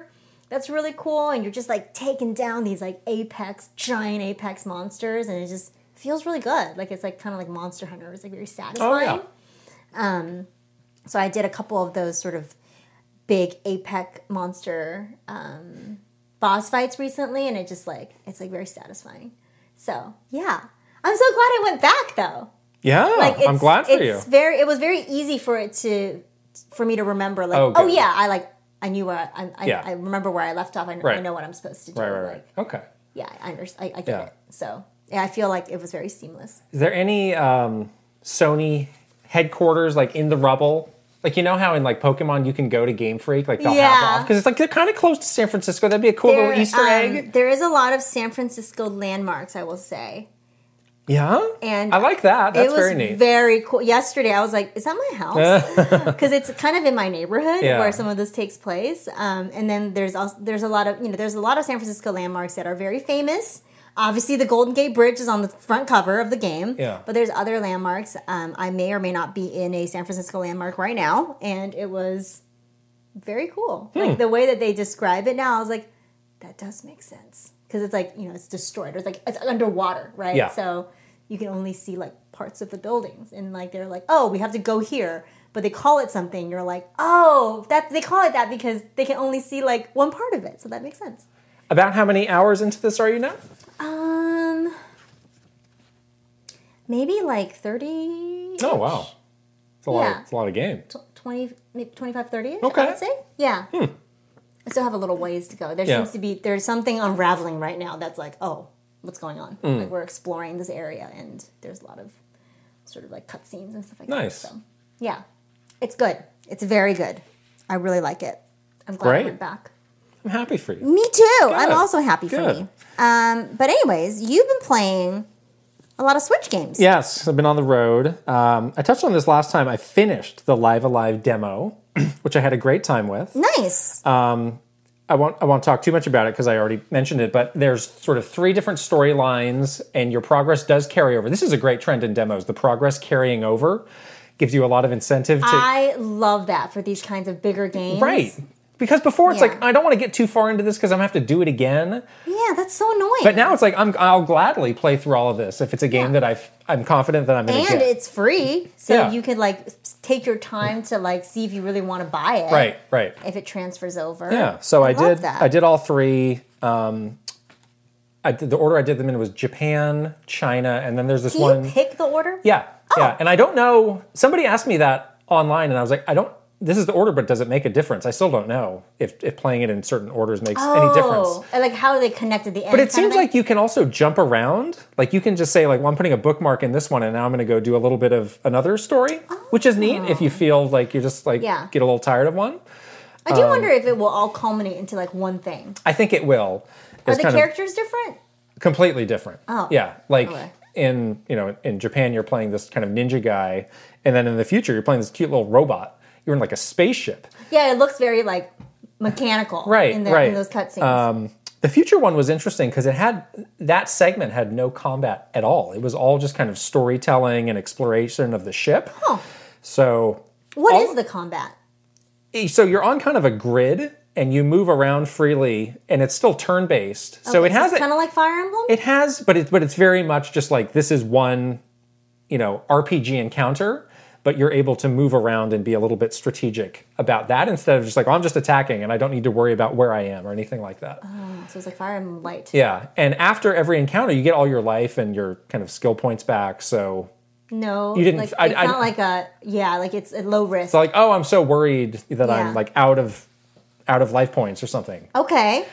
that's really cool. And you're just like taking down these like apex, giant apex monsters, and it just feels really good. Like it's like kind of like Monster Hunter. It's like very satisfying. Oh, yeah. Um, so I did a couple of those sort of big apex monster um, boss fights recently, and it just like it's like very satisfying. So yeah, I'm so glad I went back though. Yeah, Like I'm glad for it's you. Very, it was very easy for it to for me to remember. Like, Oh, oh, good. yeah, I like I knew where I I, Yeah. I remember where I left off. I, Right. I know what I'm supposed to do. Right, right, Like, right. Okay. yeah, I understand. I, I get Yeah. it. So yeah, I feel like it was very seamless. Is there any um, Sony headquarters like in the rubble? Like, you know how in like Pokemon you can go to Game Freak, like they'll have Yeah. off because it's like they're kind of close to San Francisco. That'd be a cool There, little Easter um, egg. There is a lot of San Francisco landmarks, I will say. Yeah, And I like that. That's it was very neat. very cool. Yesterday, I was like, "Is that my house?" Because it's kind of in my neighborhood Yeah. where some of this takes place. Um, and then there's also there's a lot of you know there's a lot of San Francisco landmarks that are very famous. Obviously, the Golden Gate Bridge is on the front cover of the game. Yeah. But there's other landmarks. Um, I may or may not be in a San Francisco landmark right now, and it was very cool. Hmm. Like the way that they describe it now, I was like, that does make sense because it's like you know it's destroyed. It's like it's underwater, right? Yeah. So you can only see like parts of the buildings, and like they're like, oh, we have to go here, but they call it something. You're like, oh, that they call it that because they can only see like one part of it, so that makes sense. About how many hours into this are you now? Um, maybe like thirty. Oh wow, it's a lot. Yeah. Of, it's a lot of game. twenty, maybe twenty-five, thirty-ish, Okay. I would say. Yeah. I still have a little ways to go. There Yeah. seems to be, there's something unraveling right now that's like, oh, what's going on? Hmm. Like we're exploring this area and there's a lot of sort of like cutscenes and stuff like Nice. that. So, yeah. It's good. It's very good. I really like it. I'm glad Great. I went back. I'm happy for you. Me too. I'm Good. also happy for Good. me. Um, but anyways, you've been playing a lot of Switch games. Yes, I've been on the road. Um, I touched on this last time. I finished the Live Alive demo, which I had a great time with. Nice. I won't I won't talk too much about it because I already mentioned it, but there's sort of three different storylines and your progress does carry over. This is a great trend in demos. The progress carrying over gives you a lot of incentive to I love that for these kinds of bigger games. Right. Because before it's Yeah. like I don't want to get too far into this because I'm gonna have to do it again. Yeah, that's so annoying. But now it's like I'm I'll gladly play through all of this if it's a game Yeah. that I've I'm confident that I'm gonna and get. it's free, so Yeah. you could like s- take your time to like see if you really want to buy it. Right, right. If it transfers over. Yeah, so I, love did. that. I did all three. Um, I did the order I did them in was Japan, China, and then there's this Can one. you pick the order? yeah, Oh. yeah, and I don't know. Somebody asked me that online, and I was like, I don't. This is the order, but does it make a difference? I still don't know if, if playing it in certain orders makes any difference. Oh, and, like how do they connect at the end? But it kind of seems thing? like you can also jump around. Like you can just say, like, well, I'm putting a bookmark in this one, and now I'm going to go do a little bit of another story, which is neat if you feel like you just like Yeah. get a little tired of one. I do wonder if it will all culminate into like one thing. I think it will. Are It's the kind of characters different? completely different. Oh. Yeah, like Okay. in you know in Japan, you're playing this kind of ninja guy, and then in the future, you're playing this cute little robot. You're in like a spaceship. Yeah, it looks very like mechanical. Right, in, the, right. in those cutscenes. Um, the future one was interesting because it had that segment had no combat at all. It was all just kind of storytelling and exploration of the ship. Huh. So What all- is the combat? so you're on kind of a grid and you move around freely, and it's still turn based. so it has a- kind of like Fire Emblem. it has, but it but it's very much just like this is one, you know, R P G encounter. But you're able to move around and be a little bit strategic about that instead of just like, oh, I'm just attacking and I don't need to worry about where I am or anything like that. so it's like Fire Emblem Light. Yeah, and after every encounter, you get all your life and your kind of skill points back. So No, You didn't- Like, I- it's I- not like a yeah, like it's a low risk. it's like, oh, I'm so worried that Yeah. I'm like out of out of life points or something. Okay,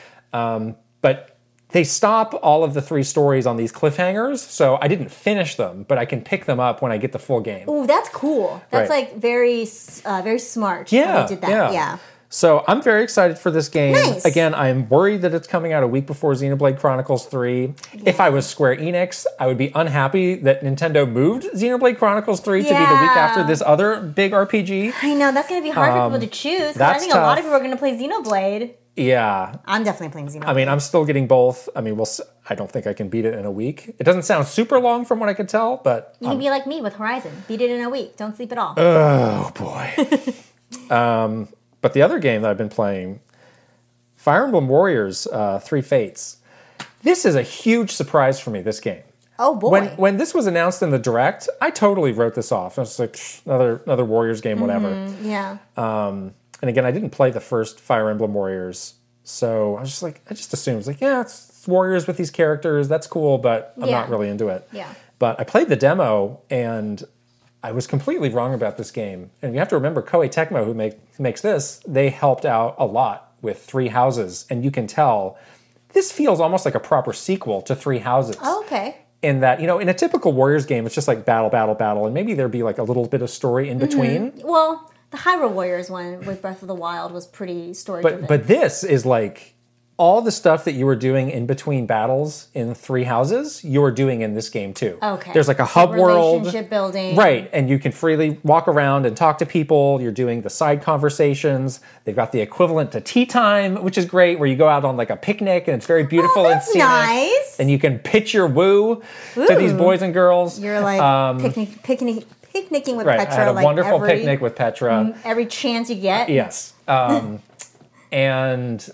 But they stop all of the three stories on these cliffhangers, so I didn't finish them, but I can pick them up when I get the full game. ooh, that's cool. That's Right. like very uh, very smart. how Yeah, they did that. yeah. Yeah. So I'm very excited for this game. Nice. Again, I'm worried that it's coming out a week before Xenoblade Chronicles three. If I was Square Enix, I would be unhappy that Nintendo moved Xenoblade Chronicles three to be the week Yeah. after this other big R P G. I know that's going to be hard for people to choose. 'Cause I Um, that's think a lot tough. of people are going to play Xenoblade. Yeah, I'm definitely playing Xenoblade. I mean, I'm still getting both. I mean, we'll. s- I don't think I can beat it in a week. It doesn't sound super long from what I could tell, but you can be like me with Horizon. Beat it in a week. Don't sleep at all. oh boy. um, but the other game that I've been playing, Fire Emblem Warriors, uh, Three Fates. This is a huge surprise for me, this game. Oh, boy. When when this was announced in the Direct, I totally wrote this off. I was like, another another Warriors game, whatever. Mm-hmm. Yeah. Um, and again, I didn't play the first Fire Emblem Warriors, so I was just like, I just assumed, it was like, yeah, it's, it's Warriors with these characters, that's cool, but I'm Yeah. not really into it. Yeah. But I played the demo, and I was completely wrong about this game. And you have to remember, Koei Tecmo, who make, makes this, they helped out a lot with Three Houses, and you can tell this feels almost like a proper sequel to Three Houses. Oh, okay. In that, you know, in a typical Warriors game, it's just like battle, battle, battle, and maybe there'd be like a little bit of story in between. Mm-hmm. Well, the Hyrule Warriors one with Breath of the Wild was pretty story But driven. but this is like all the stuff that you were doing in between battles in Three Houses, you are doing in this game too. Okay. There's like a So hub world. relationship building. Right, and you can freely walk around and talk to people. You're doing the side conversations. They've got the equivalent to tea time, which is great, where you go out on like a picnic and it's very beautiful Oh, and that's scenic. nice. And you can pitch your woo to these Ooh. boys and girls. You're like Um, picnic, picnic, picnicking with right, Petra. I had a like wonderful every, picnic with Petra. every chance you get. Yes. Um, and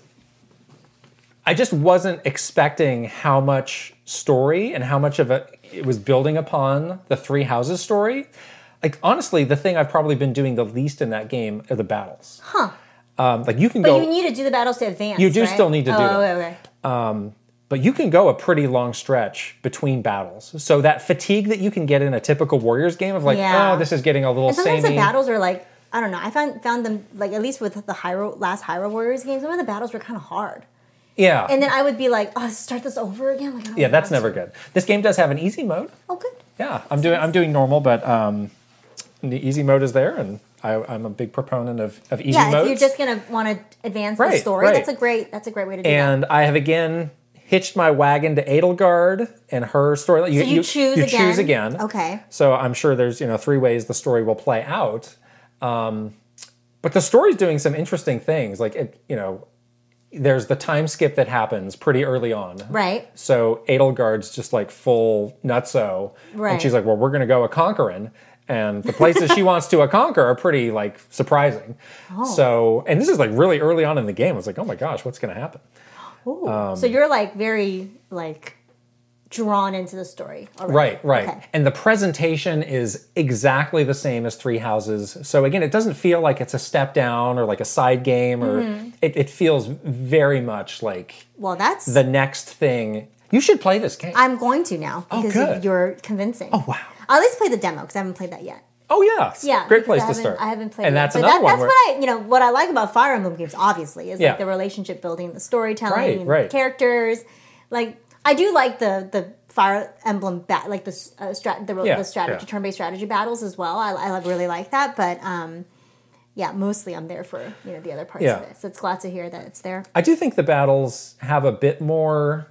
I just wasn't expecting how much story and how much of it it was building upon the Three Houses story. Like, honestly, the thing I've probably been doing the least in that game are the battles. Huh. Um, like, you can But go... you need to do the battles to advance, You do right? still need to do oh, them. okay, okay. But you can go a pretty long stretch between battles. So that fatigue that you can get in a typical Warriors game of like, Yeah. oh, this is getting a little And sometimes samey. the battles are like, I don't know, I found found them, like, at least with the Hyrule, last Hyrule Warriors games, some of the battles were kind of hard. Yeah. And then I would be like, oh, start this over again? Like, I don't yeah, that's want never to. good. This game does have an easy mode. Oh, good. Yeah, I'm doing I'm doing normal, but um, the easy mode is there, and I, I'm a big proponent of, of easy Yeah, modes. if you're just going to want to advance the Right, story, right. that's a great that's a great way to do and I have again hitched my wagon to Edelgard and her story. that. So you, choose you again. choose again. Okay. So I'm sure there's you know three ways the story will play out, um, but the story's doing some interesting things. Like it, you know, there's the time skip that happens pretty early on. Right. So Edelgard's just like full nutso, Right. and she's like, "Well, we're going to go a conquering." And the places she wants to a conquer are pretty like surprising. Oh. So, and this is like really early on in the game. I was like, "Oh my gosh, what's going to happen?" Ooh. Um, so you're like very like drawn into the story already. Right, right. Okay. And the presentation is exactly the same as Three Houses. So again, it doesn't feel like it's a step down or like a side game, or Mm-hmm. it, it feels very much like Well, that's the next thing. You should play this game. I'm going to now because good. of your convincing. oh wow. I'll at least play the demo because I haven't played that yet. Oh yes. Yeah, Great because place I to haven't- start. I haven't played And it. that's But another that, one. That's where, what I, you know, what I like about Fire Emblem games. Obviously, is Yeah. like the relationship building, the storytelling, Right, and right. the characters. Like I do like the the Fire Emblem bat, like the uh, strat, the, Yeah, the strategy, yeah. turn based strategy battles as well. I, I really like that, but um, yeah, mostly I'm there for you know the other parts Yeah. of it. So it's glad to hear that it's there. I do think the battles have a bit more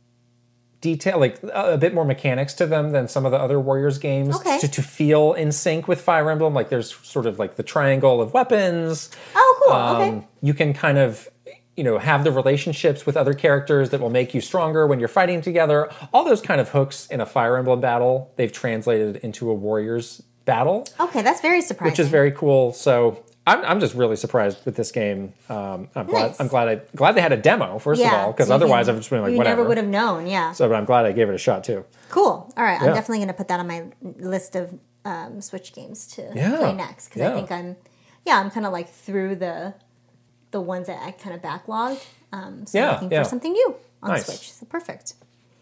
detail, like a bit more mechanics to them than some of the other Warriors games. Okay. To, to feel in sync with Fire Emblem, like there's sort of like the triangle of weapons. Oh, cool. Um, okay. You can kind of, you know, have the relationships with other characters that will make you stronger when you're fighting together. All those kind of hooks in a Fire Emblem battle, they've translated into a Warriors battle, Okay, that's very surprising. which is very cool. So I'm, I'm just really surprised with this game. Um, I'm glad Nice. I'm glad I glad they had a demo first of all, because so you otherwise can- I've just been like you whatever. never would have known. Yeah. So but I'm glad I gave it a shot too. Cool. All right. I'm Yeah. definitely going to put that on my list of um, Switch games to Yeah. play next because Yeah. I think I'm, yeah, I'm kind of like through the the ones that I kind of backlogged. Um, so Yeah, I'm looking yeah. for something new on Nice. Switch. So perfect.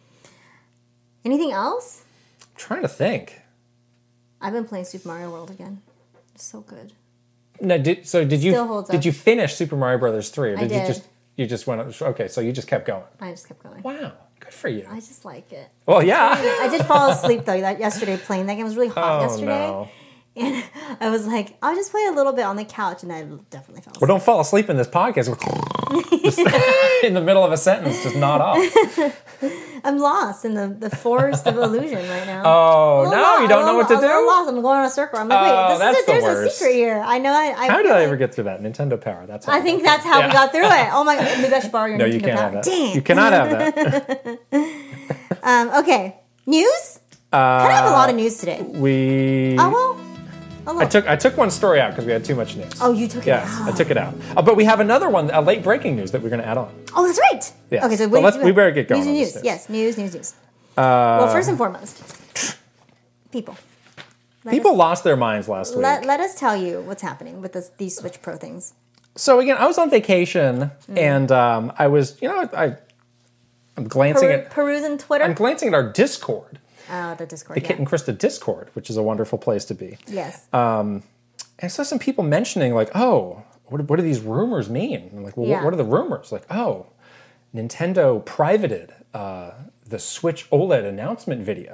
Anything else? I'm trying to think. I've been playing Super Mario World again. It's so good. No, did, so did you Still holds did up. you finish Super Mario Brothers three, or I did, you did. just you just went okay? So you just kept going. I just kept going. Wow, good for you. I just like it. Well, yeah. I did fall asleep though that yesterday playing that game. It was really hot Oh yesterday. no. And I was like, I'll just play a little bit on the couch, and I definitely fell asleep. Well, don't fall asleep in this podcast. Just in the middle of a sentence, just nod off. I'm lost in the, the forest of illusion right now. Oh, A little no, lo- you don't a know little- what to a little do? lost. I'm going in a circle. I'm like, wait, Oh, this that's is a, the there's worst. a secret here. I know. I, I How feel did I like- ever get through that? Nintendo Power. That's how I think that's how we Yeah. got through it. Oh my god, maybe I should borrow your No, Nintendo you can't Power. have that. Dang. You cannot have that. Um, okay, news. Uh, I have a lot of news today. We. Oh well, a Oh, I took I took one story out because we had too much news. Oh, you took it yes, out. I took it out. Uh, but we have another one, a late breaking news that we're going to add on. Oh, that's right. Yeah. Okay, so But wait, let's- wait. we better get going News on and this news. news. Yes, news, news, news. Uh, well, first and foremost, people. Let People us, lost their minds last week. let, let us tell you what's happening with this, these Switch Pro things. So again, I was on vacation Mm. and um, I was, you know, I, I'm glancing Peru, at perusing Twitter. I'm glancing at our Discord, Oh, the Discord. the yeah. Kit and Krista Discord, which is a wonderful place to be. Yes. And I saw some people mentioning like, oh, what, what do these rumors mean? And I'm like, well, Yeah. what, what are the rumors? Like, oh, Nintendo privated uh, the Switch OLED announcement video.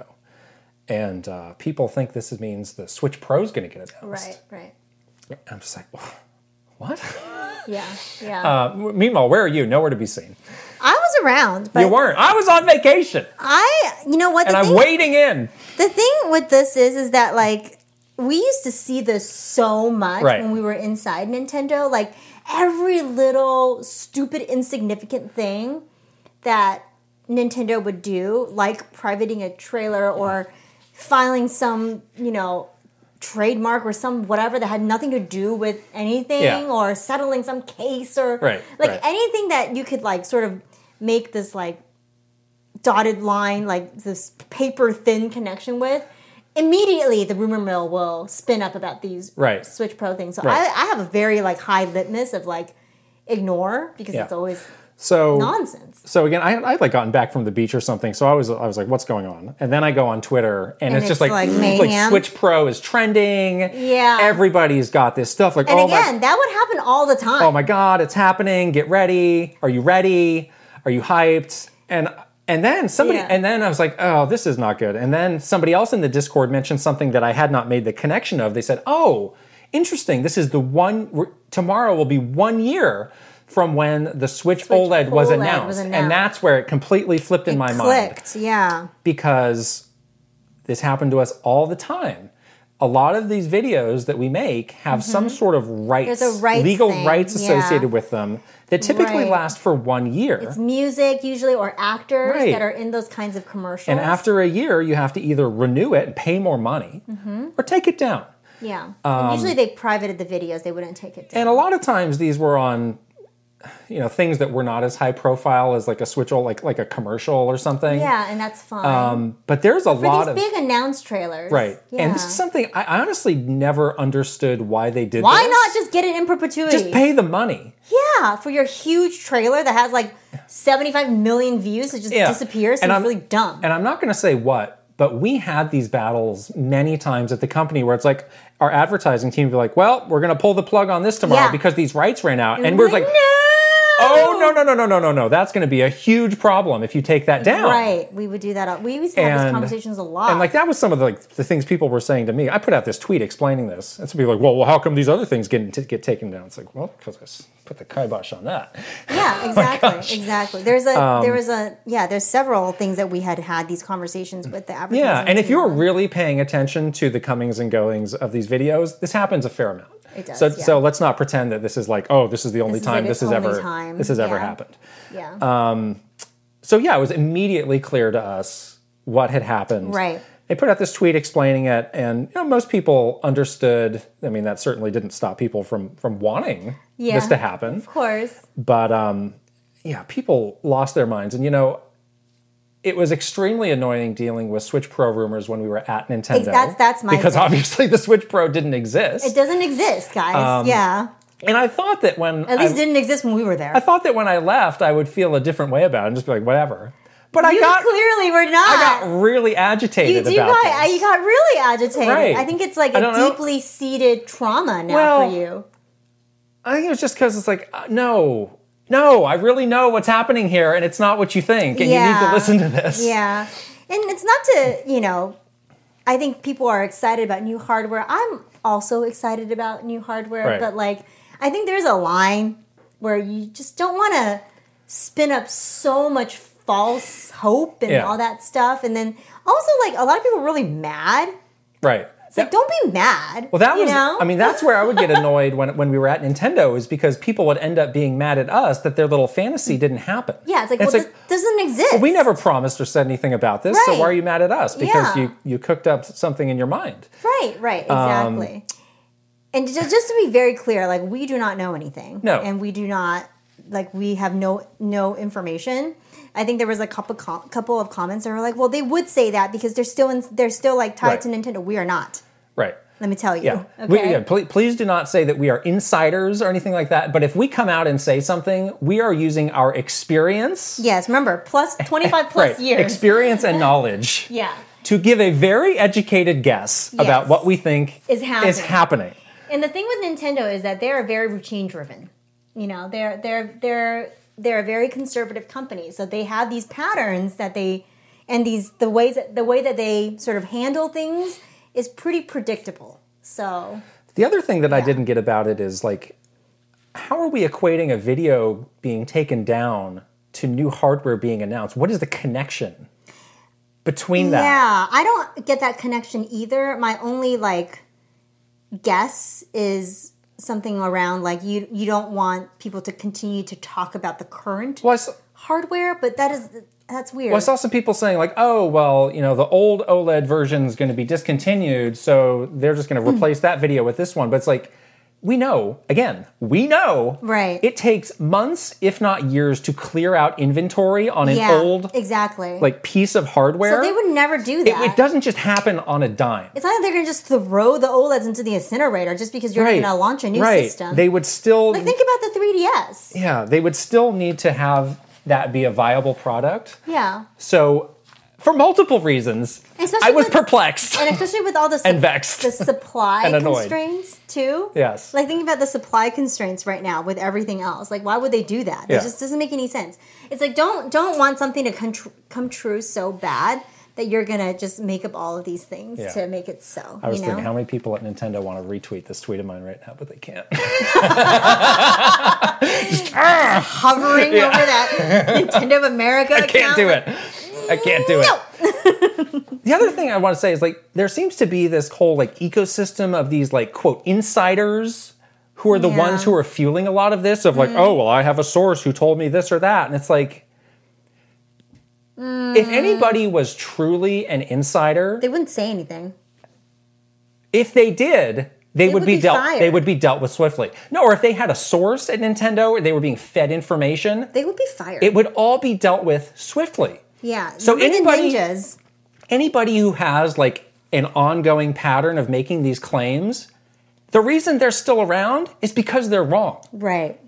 And uh, people think this means the Switch Pro is going to get announced. right, right. And I'm just like, what? Yeah, yeah. Uh, meanwhile, where are you? Nowhere to be seen. I was around, but You weren't. I was on vacation, I, you know what? The and I'm thing, waiting in. the thing with this is, is that like we used to see this so much Right. when we were inside Nintendo. Like every little stupid, insignificant thing that Nintendo would do, like privating a trailer or filing some, you know, trademark or some whatever that had nothing to do with anything, Yeah. or settling some case, or Right, like right. anything that you could like sort of make this like dotted line, like this paper thin connection with. Immediately, the rumor mill will spin up about these Right. Switch Pro things. So Right. I, I have a very like high litmus of like ignore because Yeah. it's always So nonsense. So again, I I like gotten back from the beach or something. So I was I was like, what's going on? And then I go on Twitter, and, And it's, just it's like like mayhem. Switch Pro is trending. Yeah. Everybody's got this stuff. Like, And oh again, my, that would happen all the time. oh my God, it's happening. Get ready. Are you ready? Are you hyped? And and then somebody, Yeah. and then I was like, oh, this is not good. And then somebody else in the Discord mentioned something that I had not made the connection of. They said, oh, interesting. This is the one, tomorrow will be one year from when the Switch, Switch OLED, was, OLED announced. was And announced. that's where it completely flipped in It my mind. clicked, yeah. Because this happened to us all the time. A lot of these videos that we make have some sort of rights, There's a rights legal thing, rights associated yeah. with them that typically Right. last for one year. It's music usually, or actors Right. that are in those kinds of commercials. And after a year, you have to either renew it and pay more money or take it down. yeah. And usually they privated the videos. They wouldn't take it down. And a lot of times these were on, you know, things that were not as high profile as like a Switch, or like like a commercial or something. yeah, and that's fine. Um, but there's a For lot these of big announced trailers. right. Yeah. And this is something I, I honestly never understood why they did. Why this. not just get it in perpetuity? just pay the money? Yeah, for your huge trailer that has like seventy-five million views, it just Yeah. disappears. And And it's I'm- really dumb. And I'm not going to say what, but we had these battles many times at the company where it's like our advertising team would be like, well, we're going to pull the plug on this tomorrow Yeah. because these rights ran out. And, And we're we're like, like, no! oh, no, no, no, no, no, no, no. That's going to be a huge problem if you take that down. Right, we would do that. a- We used to have these conversations a lot. And like that was some of the, like the things people were saying to me. I put out this tweet explaining this, and some people were like, "Well, well, how come these other things get t- get taken down?" It's like, well, because I s- put the kibosh on that. yeah, Oh exactly, exactly. There's a Um, there was a yeah. There's several things that we had had these conversations with the advertising. Yeah, and if team you were on. really paying attention to the comings and goings of these videos, this happens a fair amount. It does, So, yeah. so let's not pretend that this is like, oh, this is the only is time the this has only ever time, this has ever yeah. happened. yeah, uh, So yeah, it was immediately clear to us what had happened. Right. They put out this tweet explaining it, and you know, most people understood. I mean, that certainly didn't stop people from from wanting Yeah. this to happen. of course. But um, yeah, people lost their minds, and you know, it was extremely annoying dealing with Switch Pro rumors when we were at Nintendo. That's- that's my because thing. obviously the Switch Pro didn't exist, It doesn't exist, guys. Um, yeah, and I thought that when at least I, didn't exist when we were there. I thought that when I left, I would feel a different way about it and just be like, whatever. But I you got clearly were not. I got really agitated you do about got, this. you got really agitated. Right. I think it's like I a don't know. deeply seated trauma now Well, for you. I think it was just because it's like, uh, no, no, I really know what's happening here, and it's not what you think, and you need to listen to this. Yeah. And it's not to, you know, I think people are excited about new hardware. I'm also excited about new hardware, Right. but like, I think there's a line where you just don't want to spin up so much false hope and Yeah. all that stuff. And then also, like, a lot of people are really mad. Right. It's like, don't be mad. Well, that you was, know? I mean, that's where I would get annoyed when, when we were at Nintendo, is because people would end up being mad at us that their little fantasy didn't happen. yeah, it's like, And well, this doesn't exist. we never promised or said anything about this, so Right. why are you mad at us? Because Yeah. you, you cooked up something in your mind. Right, right, Um, exactly. And just, just to be very clear, like we do not know anything. No. And we do not, like we have no no information. I think there was a couple com- couple of comments that were like, well, they would say that because they're still in, they're still like tied Right. to Nintendo. We are not. Right. Let me tell you. Yeah. Okay. We, yeah please, please do not say that we are insiders or anything like that. But if we come out and say something, we are using our experience. Yes, remember, plus twenty-five plus right, years. Experience and knowledge. Yeah. To give a very educated guess Yes. about what we think Is happening. is happening. And the thing with Nintendo is that they are very routine driven. You know, they're they're they're they're a very conservative company. So they have these patterns that they and these the ways that the way that they sort of handle things is pretty predictable. So The other thing that I Yeah. didn't get about it is like, how are we equating a video being taken down to new hardware being announced? What is the connection between that? yeah, I don't get that connection either. My only like guess is something around like you you don't want people to continue to talk about the current Well, I saw, hardware, but that is that's weird. well, I saw some people saying like, oh, well, you know, the old OLED version is going to be discontinued, so they're just going to replace that video with this one. But it's like, we know, again, we know Right. it takes months, if not years, to clear out inventory on an yeah, old exactly. like piece of hardware. So they would never do it, that. it doesn't just happen on a dime. It's not like they're going to just throw the OLEDs into the incinerator just because you're going to launch a new right. system. They would still, like think about the three D S. yeah, they would still need to have that be a viable product. Yeah. So, for multiple reasons, Especially I was with- perplexed. And especially with all the And vexed. the supply And annoyed. constraints too. Yes. Like think about the supply constraints right now with everything else. Like why would they do that? Yeah. It just doesn't make any sense. It's like don't don't want something to come, tr- come true so bad that you're gonna just make up all of these things Yeah. to make it so. I was you know? thinking, how many people at Nintendo want to retweet this tweet of mine right now, but they can't. hovering over that Nintendo of America I can't do it. I can't do it. The other thing I want to say is like there seems to be this whole like ecosystem of these like quote insiders who are the Yeah. ones who are fueling a lot of this of like, oh well, I have a source who told me this or that, and it's like if anybody was truly an insider, They wouldn't say anything. if they did, they, would, would be, be dealt. fired. They would be dealt with swiftly. No, or if they had a source at Nintendo, or they were being fed information, They would be fired. it would all be dealt with swiftly. yeah. So Remember the anybody- ninjas. Anybody who has like an ongoing pattern of making these claims, the reason they're still around is because they're wrong. Right.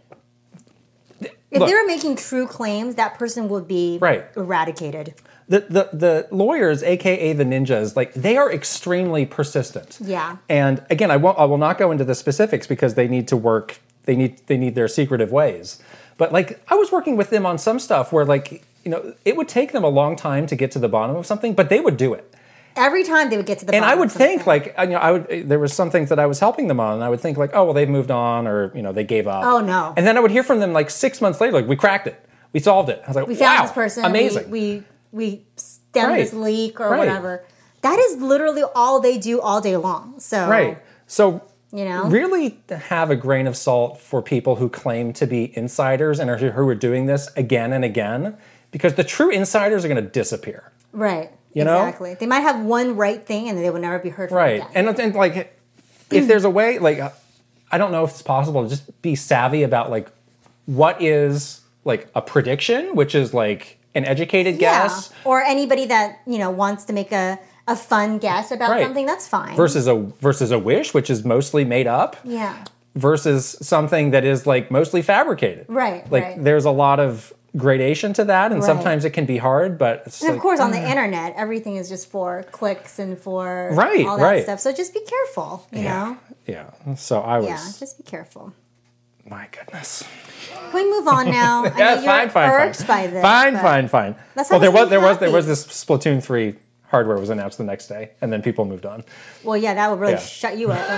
If Look. they were making true claims, that person would be Right. eradicated. The, the the lawyers, aka the ninjas, like they are extremely persistent. Yeah. And again, I won't I will not go into the specifics because they need to work. They need they need their secretive ways. But like I was working with them on some stuff where like you know it would take them a long time to get to the bottom of something, but they would do it. Every time they would get to the And I bottom would of something. think like you know I would there was some things that I was helping them on, and I would think like oh well they've moved on or you know they gave up. Oh, no. And then I would hear from them like six months later like we cracked it, we solved it. I was like we found wow, this person. amazing. We we, we stemmed Right. this leak or Right. whatever. That is literally all they do all day long. So Right. So You know? really have a grain of salt for people who claim to be insiders and are, who are doing this again and again, because the true insiders are going to disappear. Right. You know? Exactly. They might have one right thing and they will never be heard from Right. again. And, and like, if there's a way, like, I don't know if it's possible to just be savvy about like what is like a prediction, which is like an educated guess, Yeah. Or anybody that, you know, wants to make a, a fun guess about Right. something, that's fine. versus a versus a wish, which is mostly made up. Yeah. Versus something that is like mostly fabricated. Right, Like right. there's a lot of gradation to that, and Right. sometimes it can be hard, but it's And like, of course, on the internet, everything is just for clicks and for Right, all that right. stuff. So just be careful, you know? yeah. So I was, Yeah, just be careful. my goodness. Can we move on now? I Yeah, know you're fine, fine, irked fine. by this. Fine, but fine, fine. Let's Well, have there was something there was there was happy. this Splatoon three hardware was announced the next day, and then people moved on. Well, yeah, that would really Yeah. shut you up.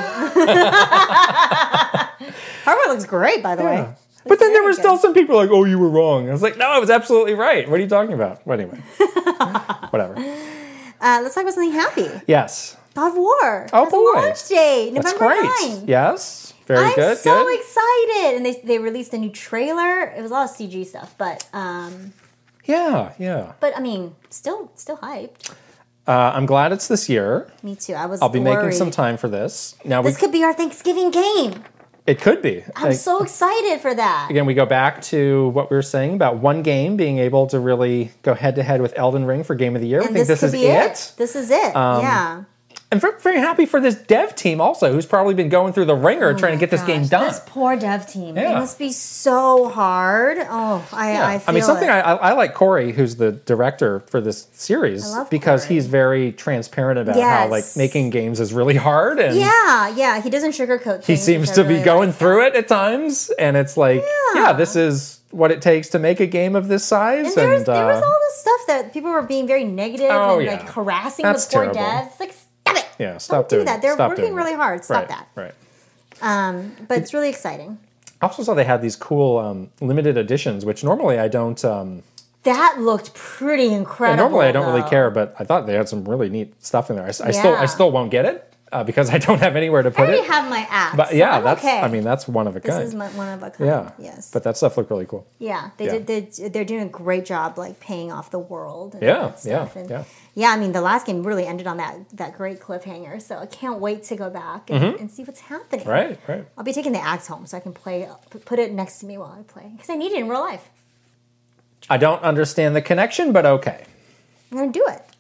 Hardware looks great, by the way. But then there very were still good. some people like, "Oh, you were wrong." I was like, "No, I was absolutely right. What are you talking about?" Well, anyway, whatever. Uh, let's talk about something happy. Yes, God of War. Oh, has a boy. launch date, that's November great. ninth. Yes, very I'm good. so good. excited. And they, they released a new trailer. It was a lot of C G stuff, but um, Yeah, yeah. but I mean, still still hyped. Uh, I'm glad it's this year. Me too. I was I'll be worried. making some time for this. Now This we, could be our Thanksgiving game. it could be. I'm Like, so excited for that. Again, we go back to what we were saying about one game being able to really go head to head with Elden Ring for Game of the Year. And I think this, could is be it. This is it. Um, yeah. And very, very happy for this dev team also, who's probably been going through the ringer trying to get this game Gosh, done. This poor dev team. It Yeah. must be so hard. Oh, I, Yeah. I feel mean, something it. I, I like Corey, who's the director for this series, I love because Corey. he's very transparent about how like Yes. making games is really hard, and Yeah, yeah. He doesn't sugarcoat things. he seems which I to be really going like through it at times, and it's like, yeah. Yeah. this is what it takes to make a game of this size. And there was, and there was uh, all this stuff that people were being very negative Oh, and yeah. like harassing That's the poor terrible. devs. Like, stop it. yeah, stop Don't do doing that. They're stop working doing really that. hard. Stop right, that. Right. Um, but it's really exciting. I also saw they had these cool um, limited editions, which normally I don't. Um, That looked pretty yeah, incredible. normally I don't really though. care, but I thought they had some really neat stuff in there. I, s- I still, I Yeah. still won't get it uh, because I don't have anywhere to I put already it. have my app. But so yeah, I'm that's. okay. I mean, that's one of a this kind. is my, one of a kind. yeah. Yes. But that stuff looked really cool. Yeah, they Yeah. did. They, they're doing a great job, like paying off the world. And Yeah, all that stuff. yeah, and yeah. yeah. I mean, the last game really ended on that that great cliffhanger. So I can't wait to go back and, and see what's happening. Mm-hmm. Right. Right. I'll be taking the axe home so I can play. Put it next to me while I play because I need it in real life. I don't understand the connection, but okay. I'm gonna do it.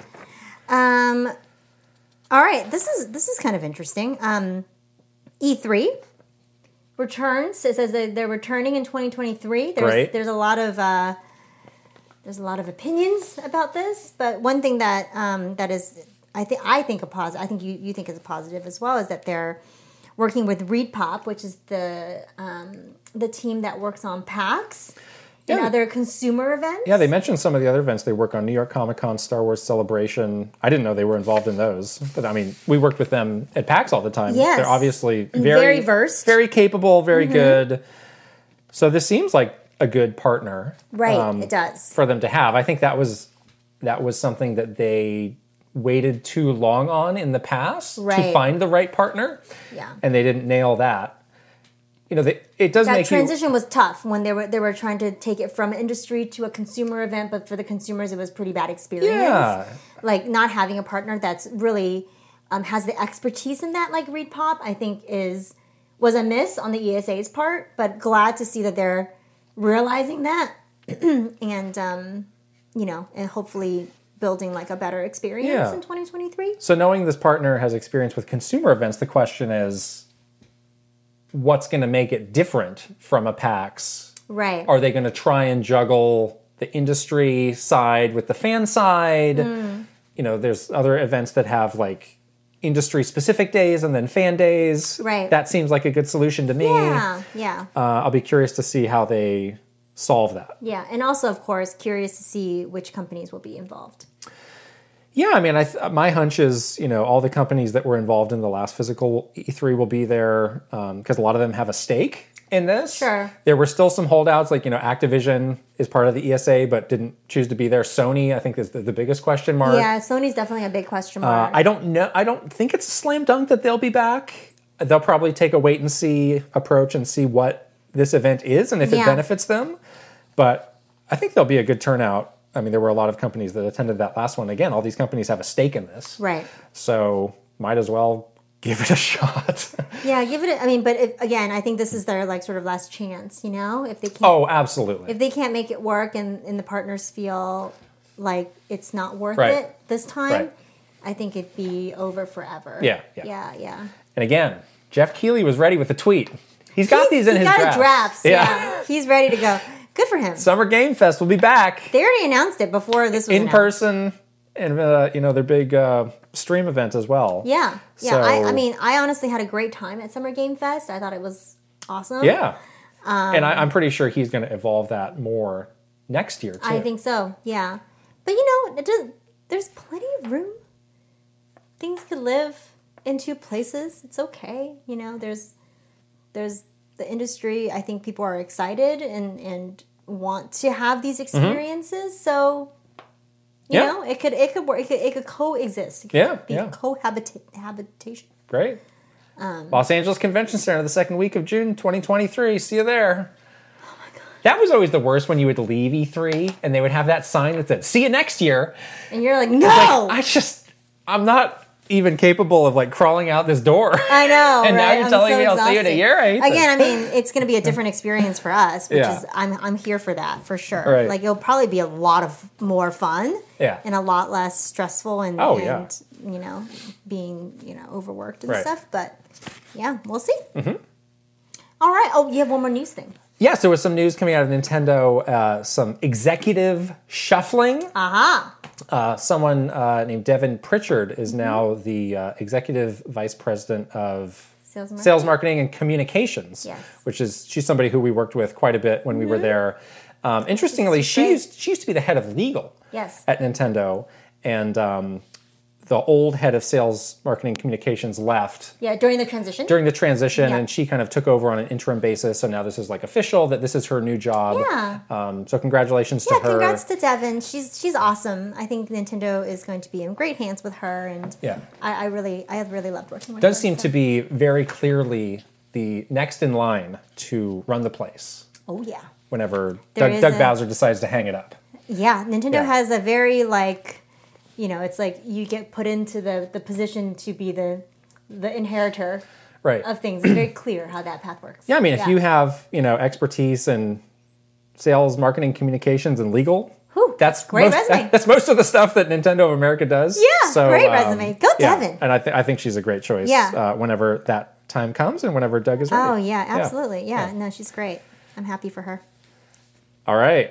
Um. All right. This is this is kind of interesting. Um, E three returns. It says that they're returning in twenty twenty-three. There's, Great. There's a lot of uh, there's a lot of opinions about this, but one thing that um, that is I think I think a positive. I think you you think is a positive as well is that they're working with ReadPop, which is the um, the team that works on PAX and Yeah. other consumer events. Yeah, they mentioned some of the other events they work on: New York Comic Con, Star Wars Celebration. I didn't know they were involved in those, but I mean, we worked with them at PAX all the time. Yes. They're obviously And very, very versed. very capable, very good. So this seems like a good partner, Right, it does. for them to have. I think that was that was something that they waited too long on in the past to Right. find the right partner. Yeah. and they didn't nail that. You know, they, it does That make you. transition was tough when they were they were trying to take it from industry to a consumer event, but for the consumers it was pretty bad experience. Yeah. Like not having a partner that's really um, has the expertise in that, like ReadPop, I think is was a miss on the E S A's part. But glad to see that they're realizing that, and um, you know, and hopefully building like a better experience Yeah. in twenty twenty-three. So knowing this partner has experience with consumer events, the question is, what's going to make it different from a PAX? Right. Are they going to try and juggle the industry side with the fan side? Mm. You know, there's other events that have like industry specific days and then fan days. Right. That seems like a good solution to me. yeah. Yeah. Uh, I'll be curious to see how they solve that. Yeah, and also, of course, curious to see which companies will be involved. Yeah, I mean, I th- my hunch is, you know, all the companies that were involved in the last physical E three will be there because a lot of them have a stake in this. Sure. There were still some holdouts, like, you know, Activision is part of the E S A but didn't choose to be there. Sony, I think, is the, the biggest question mark. Yeah, Sony's definitely a big question Uh, mark. I don't know. I don't think it's a slam dunk that they'll be back. They'll probably take a wait and see approach and see what this event is and if it Yeah. benefits them. But I think there'll be a good turnout. I mean, there were a lot of companies that attended that last one. Again, all these companies have a stake in this. Right. So might as well give it a shot. Yeah, give it. A, I mean, but if, again, I think this is their like sort of last chance. You know, if they can't, Oh, absolutely. if they can't make it work, and, and the partners feel like it's not worth Right. it this time, Right. I think it'd be over forever. Yeah, yeah. yeah, yeah. And again, Jeff Keighley was ready with the tweet. He's got these in He's his got drafts. a drafts. Yeah. Yeah. He's ready to go. Good for him. Summer Game Fest will be back They already announced it before this was in announced. person and uh, you know, their big uh, stream event as well. Yeah, yeah. I, I So- mean, I honestly had a great time at Summer Game Fest. I thought it was awesome. Yeah. Um, and I, I'm pretty sure he's going to evolve that more next year, too. I think so. Yeah, but you know, it does, there's plenty of room. Things could live in two places. It's okay. You know, there's there's the industry. I think people are excited and and want to have these experiences. So. You Mm-hmm. Yeah. know, it could it could work. It could, it could coexist. It could Yeah, be yeah. cohabita- habitation. Great. Um, Los Angeles Convention Center, the second week of June, twenty twenty-three. See you there. That was always the worst when you would leave E three and they would have that sign that said, see you next year. And you're like, no! Like, I just, I'm not even capable of like crawling out this door. I know, And now right? you're I'm telling so me I'll see you in a exhausted. year? I hate Again, this. I mean, it's going to be a different experience for us, which Yeah. is, I'm, I'm here for that, for sure. Right. Like, it'll probably be a lot of more fun. Yeah. And a lot less stressful and, Oh, and yeah. you know, being, you know, overworked and Right. stuff. But, yeah, we'll see. Mm-hmm. All right. Oh, you have one more news thing. Yes, there was some news coming out of Nintendo, uh, some executive shuffling. Aha. Uh, someone uh, named Devin Pritchard is now the uh, executive vice president of Sales marketing. sales marketing and communications, Yes. which is she's somebody who we worked with quite a bit when we were there. Um, interestingly, She's she great. used she used to be the head of legal Yes. at Nintendo, and um, the old head of sales marketing communications left Yeah, during the transition. during the transition, Yeah. and she kind of took over on an interim basis. So now this is like official that this is her new job. Yeah. Um, so congratulations yeah, to her. congrats to Devin. She's she's awesome. I think Nintendo is going to be in great hands with her, and Yeah. I, I really I have really loved working with her. Does seem so- to be very clearly the next in line to run the place Oh yeah, whenever There Doug, is Doug a- Bowser decides to hang it up. yeah. Nintendo Yeah. has a very like, you know, it's like you get put into the the position to be the the inheritor Right. of things. It's very clear how that path works. Yeah, I mean, if you have, you know, expertise in sales, marketing, communications, and legal, Whew, that's great most, resume. that's most of the stuff that Nintendo of America does. Yeah, so, great um, resume. Go yeah, Devin. And I, th- I think she's a great choice Yeah. uh, whenever that time comes and whenever Doug is ready. Oh yeah, absolutely. Yeah. Yeah. no, she's great. I'm happy for her. All right.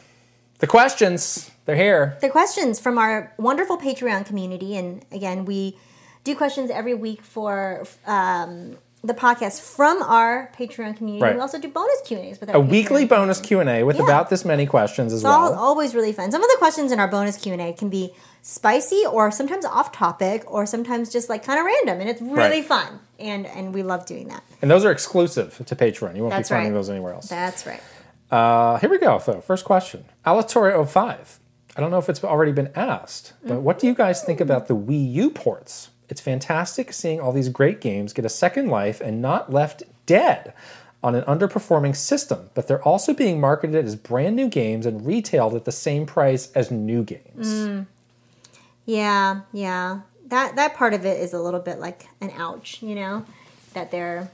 The questions, they're here. The questions from our wonderful Patreon community, and again, we do questions every week for um, the podcast from our Patreon community. Right. We also do bonus Q and A's with our A Patreon weekly bonus Q and A with Yeah. about this many questions as It's all, well. always really fun. Some of the questions in our bonus Q and A can be spicy or sometimes off topic or sometimes just like kind of random, and it's really Right. fun. And and we love doing that. And those are exclusive to Patreon. You won't That's be finding right. those anywhere else. That's right. Uh, here we go, though. First question. Alatorre oh five. I don't know if it's already been asked, but what do you guys think about the Wii U ports? It's fantastic seeing all these great games get a second life and not left dead on an underperforming system, but they're also being marketed as brand new games and retailed at the same price as new games. Yeah, yeah. That that part of it is a little bit like an ouch, you know, that they're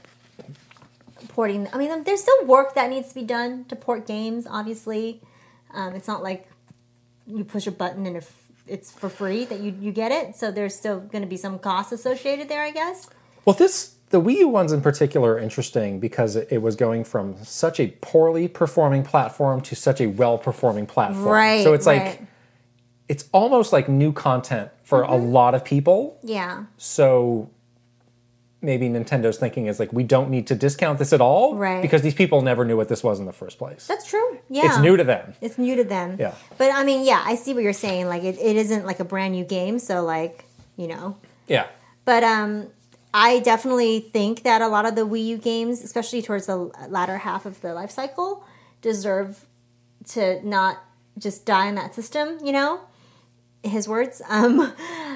porting. I mean, there's still work that needs to be done to port games. Obviously, um, it's not like you push a button and if it's for free that you you get it. So there's still going to be some costs associated there, I guess. Well, this the Wii U ones in particular are interesting because it, it was going from such a poorly performing platform to such a well-performing platform. Right. So it's right. like it's almost like new content for a lot of people. yeah, So maybe Nintendo's thinking is like, we don't need to discount this at all, Right. because these people never knew what this was in the first place. that's true. Yeah, It's new to them. It's new to them. Yeah. But I mean, yeah, I see what you're saying. Like, it, it isn't like a brand new game, so like, you know. Yeah. But um, I definitely think that a lot of the Wii U games, especially towards the latter half of the life cycle, deserve to not just die in that system, you know? His words. Um,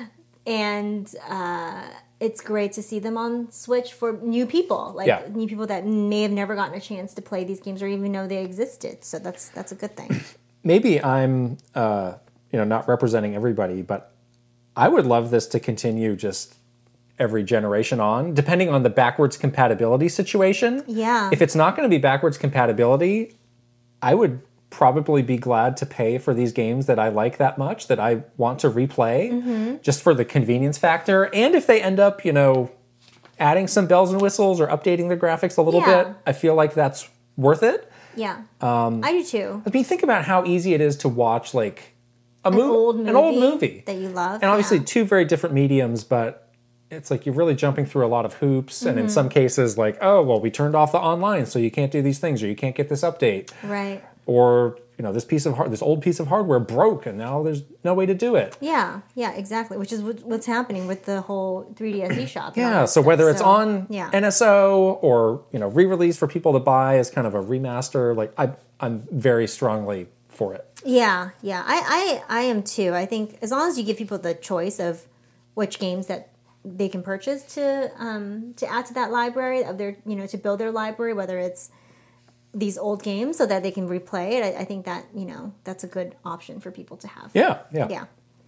and uh, it's great to see them on Switch for new people, like Yeah. new people that may have never gotten a chance to play these games or even know they existed. So that's that's a good thing. Maybe I'm, uh, you know, not representing everybody, but I would love this to continue just every generation on, depending on the backwards compatibility situation. Yeah. If it's not going to be backwards compatibility, I would probably be glad to pay for these games that I like that much, that I want to replay, Mm-hmm. just for the convenience factor. And if they end up, you know, adding some bells and whistles or updating the graphics a little Yeah. bit, I feel like that's worth it. Yeah. Um, I do too. I mean, think about how easy it is to watch, like, a An mo- old movie an old movie. that you love. And obviously yeah. two very different mediums, but it's like you're really jumping through a lot of hoops. And Mm-hmm. in some cases, like, oh, well, we turned off the online, so you can't do these things, or you can't get this update. Right. Or, you know, this piece of hard, this old piece of hardware broke, and now there's no way to do it. Yeah, yeah, exactly. Which is what- what's happening with the whole three D S eShop. and all Yeah, that so stuff. whether it's So, on yeah. N S O or, you know, re-release for people to buy as kind of a remaster, like, I, I'm very strongly for it. Yeah, yeah, I, I, I am too. I think as long as you give people the choice of which games that they can purchase to um, to add to that library of their, you know, to build their library, whether it's these old games so that they can replay it. I, I think that, you know, that's a good option for people to have. Yeah, yeah. Yeah.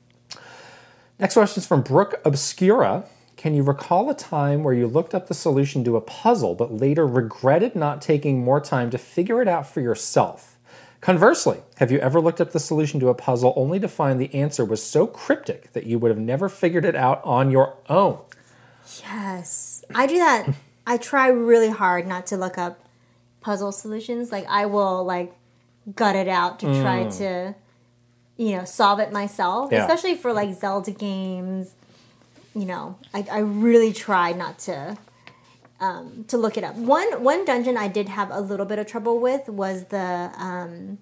Next question is from Brooke Obscura. Can you recall a time where you looked up the solution to a puzzle but later regretted not taking more time to figure it out for yourself? Conversely, have you ever looked up the solution to a puzzle only to find the answer was so cryptic that you would have never figured it out on your own? Yes. I do that. I try really hard not to look up puzzle solutions. Like, I will, like, gut it out to mm. try to, you know, solve it myself. Yeah. Especially for, like, Zelda games. You know, I, I really try not to um, to look it up. One one dungeon I did have a little bit of trouble with was the um,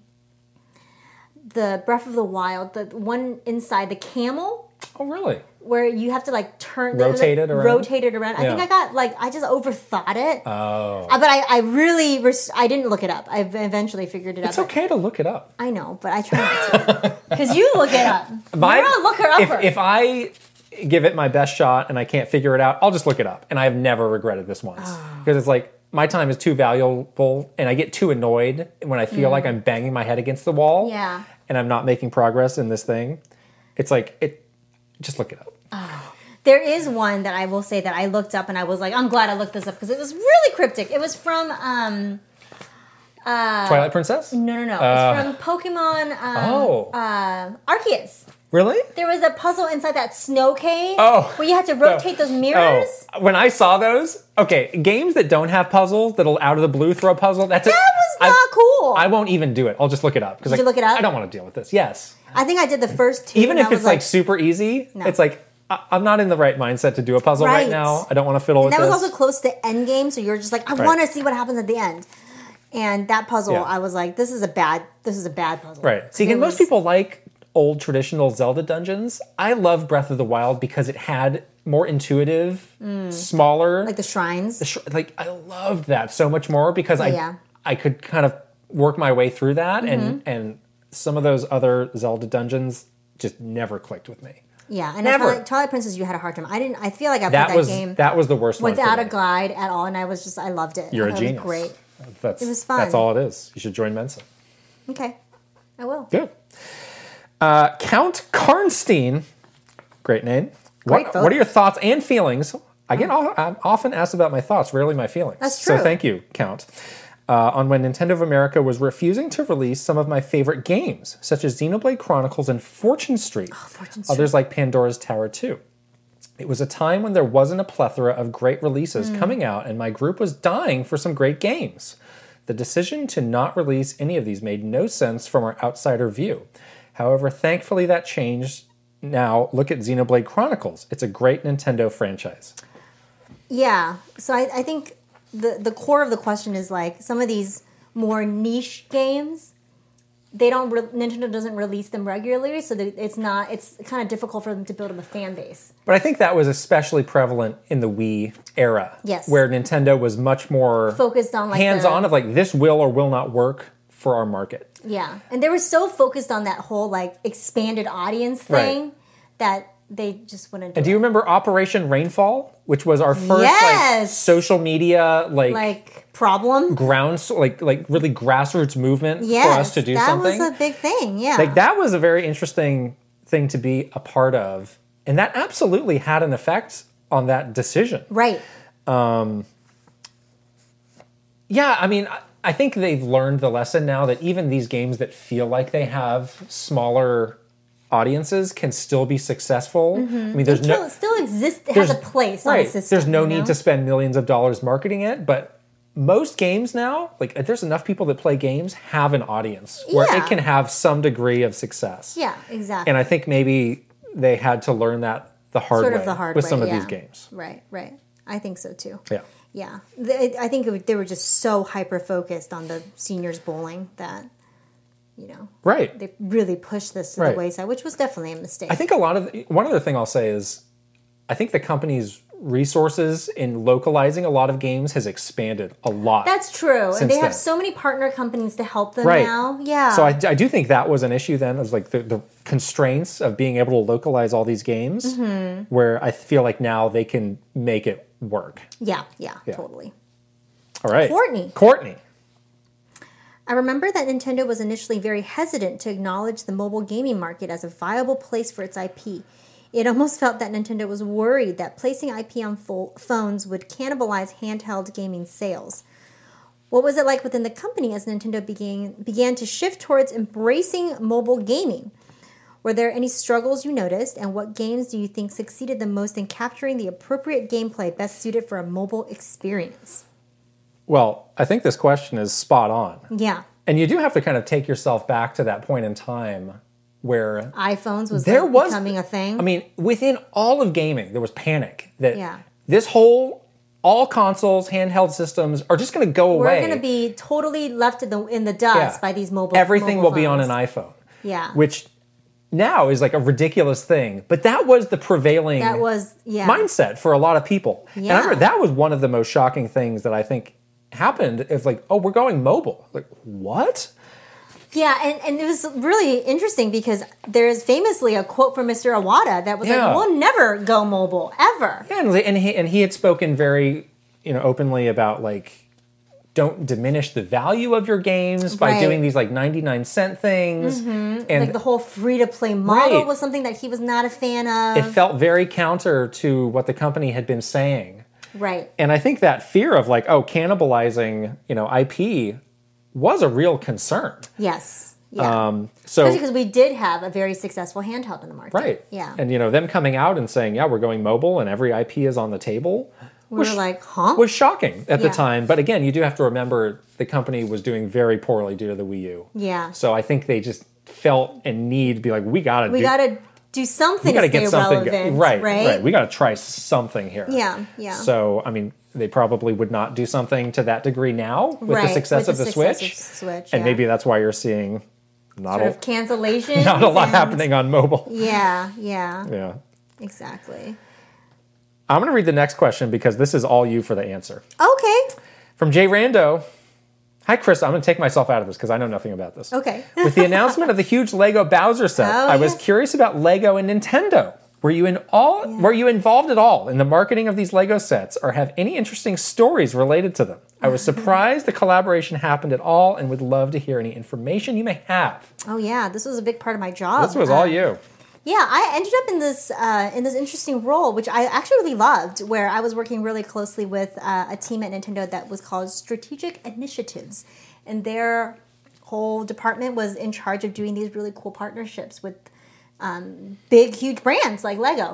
the Breath of the Wild, the one inside the camel. Oh, really? Where you have to like turn rotate like, it around. Rotate it around. Yeah. I think I got like I just overthought it. Oh. Uh, but I, I really res- I didn't look it up. I eventually figured it out. It's okay to look it up. I know, but I try not to because you look it up. My, You're a looker upper. If, if I give it my best shot and I can't figure it out, I'll just look it up. And I've never regretted this once because oh. it's like my time is too valuable, and I get too annoyed when I feel mm. like I'm banging my head against the wall. Yeah. And I'm not making progress in this thing. It's like it. Just look it up. Oh. There is one that I will say that I looked up and I was like, I'm glad I looked this up because it was really cryptic. It was from um, uh, Twilight Princess? No, no, no. Uh, it's from Pokemon um, oh. uh, Arceus. Really? There was a puzzle inside that snow cave oh. where you had to rotate so, those mirrors. Oh. When I saw those, okay, games that don't have puzzles, that'll out of the blue throw a puzzle, that's that a, was not I, cool. I won't even do it. I'll just look it up. Did I, you look it up? I don't want to deal with this. Yes. I think I did the first two. Even if it's like, like super easy, no. it's like, I, I'm not in the right mindset to do a puzzle right, right now. I don't want to fiddle and with that this. was also close to end game, so you're just like, I right. want to see what happens at the end. And that puzzle, yeah. I was like, this is a bad, this is a bad puzzle. Right. See, and most people like old traditional Zelda dungeons. I love Breath of the Wild because it had more intuitive, mm. smaller, like the shrines. The sh- like I loved that so much more because oh, I yeah. I could kind of work my way through that, mm-hmm. and and some of those other Zelda dungeons just never clicked with me. Yeah, and never. Twilight, Twilight Princess, you had a hard time. I didn't. I feel like I that played that was, game. That was the worst one without for a me. guide at all, and I was just I loved it. You're I a thought genius. It was great. That's, it was fun. That's all it is. You should join Mensa. Okay, I will. Good. Uh, Count Karnstein, great name. Great what, photo. what are your thoughts and feelings? I get I'm often asked about my thoughts, rarely my feelings. That's true. So thank you, Count. Uh, on when Nintendo of America was refusing to release some of my favorite games, such as Xenoblade Chronicles and Fortune Street. Oh, Fortune Street. Others like Pandora's Tower two. It was a time when there wasn't a plethora of great releases mm. coming out, and my group was dying for some great games. The decision to not release any of these made no sense from our outsider view. However, thankfully that changed. Now, look at Xenoblade Chronicles. It's a great Nintendo franchise. Yeah, so I, I think the, the core of the question is like some of these more niche games, they don't re- Nintendo doesn't release them regularly, so that it's not it's kind of difficult for them to build up a fan base. But I think that was especially prevalent in the Wii era, yes, where Nintendo was much more focused on like hands-on the, of like this will or will not work for our market. Yeah, and they were so focused on that whole like expanded audience thing right. that they just wouldn't do And do it. you remember Operation Rainfall, which was our first yes! like social media like like problem ground like like really grassroots movement yes, for us to do that something? That was a big thing, yeah. Like that was a very interesting thing to be a part of, and that absolutely had an effect on that decision. Right. Um, yeah, I mean, I, I think they've learned the lesson now that even these games that feel like they have smaller audiences can still be successful. Mm-hmm. I mean, there's it no still, still exists. It has a place right, on the system. There's no you know? need to spend millions of dollars marketing it, but most games now, like there's enough people that play games, have an audience where yeah. it can have some degree of success. Yeah, exactly. And I think maybe they had to learn that the hard sort way of the hard with way, some of yeah. these games. Right, right. I think so too. Yeah. Yeah. They, I think it, they were just so hyper-focused on the seniors bowling that, you know, right. they really pushed this to right. the wayside, which was definitely a mistake. I think a lot of, the, one other thing I'll say is, I think the company's resources in localizing a lot of games has expanded a lot. That's true. And they have then. so many partner companies to help them right. now. Yeah. So I, I do think that was an issue then, is like the, the constraints of being able to localize all these games, mm-hmm. where I feel like now they can make it work. Yeah, yeah, yeah. totally. All right. Courtney. Courtney. I remember that Nintendo was initially very hesitant to acknowledge the mobile gaming market as a viable place for its I P. It almost felt that Nintendo was worried that placing I P on fo- phones would cannibalize handheld gaming sales. What was it like within the company as Nintendo began, began to shift towards embracing mobile gaming? Were there any struggles you noticed, and what games do you think succeeded the most in capturing the appropriate gameplay best suited for a mobile experience? Well, I think this question is spot on. Yeah. And you do have to kind of take yourself back to that point in time where iPhones was, there like was becoming a thing. I mean, within all of gaming, there was panic that Yeah. this whole, all consoles, handheld systems are just going to go We're away. going to be totally left in the in the dust Yeah. by these mobile Everything mobile will be on an phones. iPhone. Yeah. Which now is like a ridiculous thing. But that was the prevailing That was, yeah. mindset for a lot of people. And I Yeah. remember that was one of the most shocking things that I think happened. It's like, oh, we're going mobile. Like, what? Yeah, and, and it was really interesting because there's famously a quote from Mister Iwata that was Yeah. like, we'll never go mobile, ever. Yeah, and, and he and he had spoken very, you know, openly about like, don't diminish the value of your games by Right. doing these like ninety-nine cent things. And Like the whole free-to-play model Right. was something that he was not a fan of. it felt very counter to what the company had been saying. Right. And I think that fear of like, oh, cannibalizing, you know, I P was a real concern. Yes. Yeah. Um, so Especially because we did have a very successful handheld in the market. right, Yeah. and you know, them coming out and saying, yeah, we're going mobile and every I P is on the table. we was were like, huh? was shocking at the Yeah. time. But again, you do have to remember the company was doing very poorly due to the Wii U. Yeah. So I think they just felt a need to be like, we gotta We do, got to do something we gotta to stay get something go- relevant. right, right, right. We gotta try something here. Yeah, yeah. So I mean, they probably would not do something to that degree now with Right, the success with of the the success Switch. of Switch, And yeah. maybe that's why you're seeing not Sort a, of cancellation. not a lot happening on mobile. Yeah, yeah, Yeah. exactly. I'm going to read the next question because this is all you for the answer. Okay, From Jay Rando. Hi, Chris. I'm going to take myself out of this because I know nothing about this. okay. With the announcement of the huge Lego Bowser set, Oh, I was yes. curious about Lego and Nintendo. Were you in all? Were you involved at all in the marketing of these Lego sets, or have any interesting stories related to them? I was surprised the collaboration happened at all, and would love to hear any information you may have. Oh yeah, this was a big part of my job. This was all Um, you. Yeah, I ended up in this uh, in this interesting role, which I actually really loved, where I was working really closely with uh, a team at Nintendo that was called Strategic Initiatives, and their whole department was in charge of doing these really cool partnerships with um, big, huge brands like Lego.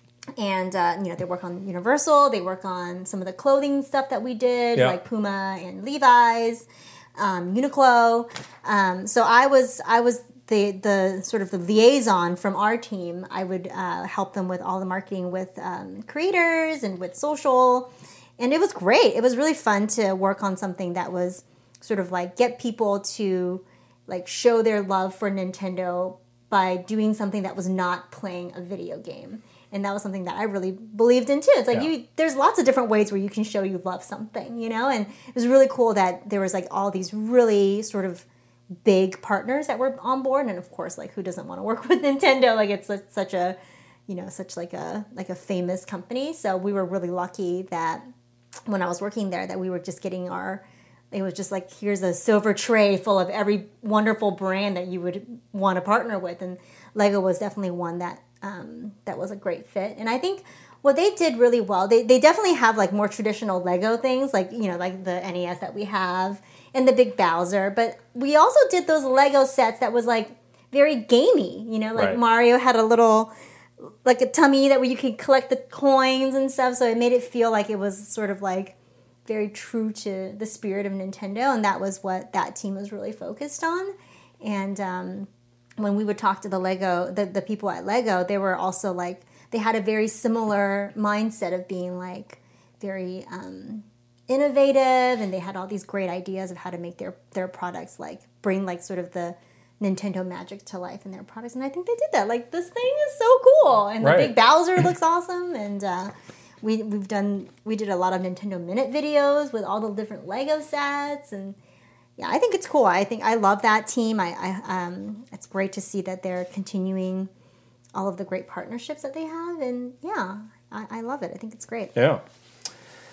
And uh, you know, they work on Universal, they work on some of the clothing stuff that we did, Yeah. like Puma and Levi's, um, Uniqlo. Um, so I was I was the the sort of the liaison from our team. I would uh, help them with all the marketing with um, creators and with social, and it was great. It was really fun to work on something that was sort of like get people to like show their love for Nintendo by doing something that was not playing a video game. And that was something that I really believed in too. It's like Yeah. you there's lots of different ways where you can show you love something, you know? And it was really cool that there was like all these really sort of big partners that were on board, and of course, like who doesn't want to work with Nintendo? Like it's like, such a, you know, such like a like a famous company. So we were really lucky that when I was working there that we were just getting our it was just like, here's a silver tray full of every wonderful brand that you would want to partner with. And Lego was definitely one that um, that was a great fit. And I think what they did really well, they, they definitely have like more traditional Lego things, like, you know, like the N E S that we have and the big Bowser. But we also did those Lego sets that was like very gamey, you know, like Right. Mario had a little, like a tummy that where you could collect the coins and stuff. So it made it feel like it was sort of like very true to the spirit of Nintendo, and that was what that team was really focused on. And um, when we would talk to the Lego, the, the people at Lego, they were also like, they had a very similar mindset of being like very um, innovative, and they had all these great ideas of how to make their, their products like bring like sort of the Nintendo magic to life in their products. And I think they did that. Like, this thing is so cool, and the Right. big Bowser looks awesome, and uh, We we've done we did a lot of Nintendo Minute videos with all the different Lego sets, and yeah, I think it's cool. I think I love that team. I, I um, it's great to see that they're continuing all of the great partnerships that they have, and yeah, I, I love it. I think it's great. Yeah.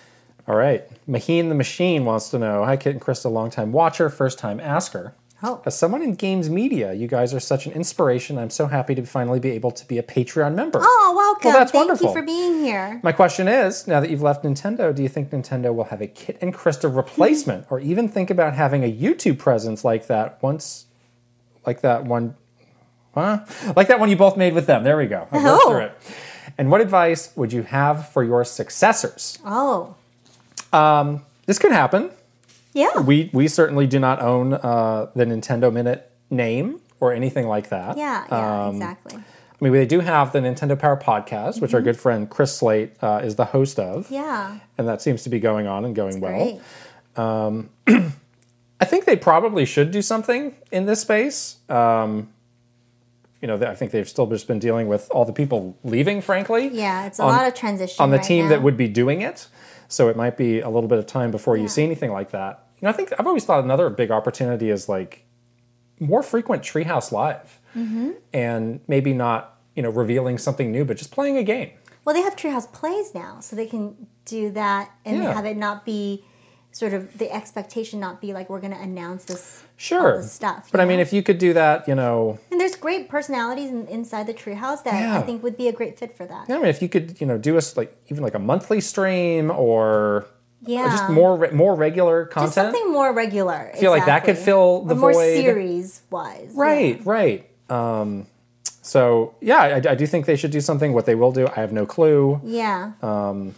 All right. Maheen the Machine wants to know, hi, Kit and Krista, long-time watcher, first-time asker. Oh. As someone in games media, you guys are such an inspiration. I'm so happy to finally be able to be a Patreon member. Oh, welcome. Well, that's Thank wonderful. you for being here. My question is, now that you've left Nintendo, do you think Nintendo will have a Kit and Krista replacement or even think about having a YouTube presence like that once, like that one, huh? Like that one you both made with them. There we go. I worked Oh. through it. And what advice would you have for your successors? Oh. Um, this could happen. Yeah. We we certainly do not own uh, the Nintendo Minute name or anything like that. Yeah, yeah, Um, exactly. I mean, they do have the Nintendo Power Podcast, which our good friend Chris Slate uh, is the host of. Yeah. And that seems to be going on and going well. Great. Um, I think they probably should do something in this space. Um, you know, I think they've still just been dealing with all the people leaving, frankly. Yeah, it's a on- lot of transition on the right team now. that would be doing it. So it might be a little bit of time before you Yeah. see anything like that. You know, I think I've always thought another big opportunity is like more frequent Treehouse Live, Mm-hmm. and maybe not, you know, revealing something new, but just playing a game. Well, they have Treehouse Plays now, so they can do that and Yeah. have it not be sort of the expectation not be like we're going to announce this, Sure, all this stuff. but you I mean, know? if you could do that, you know, and there's great personalities in, inside the Treehouse that Yeah. I think would be a great fit for that. yeah, I mean, if you could, you know, do us like even like a monthly stream or, Yeah. or just more re- more regular content. Just something more regular. I feel like that could fill the more void. series wise. Right, right. Um, so yeah, I, I do think they should do something. What they will do, I have no clue. Yeah. Um,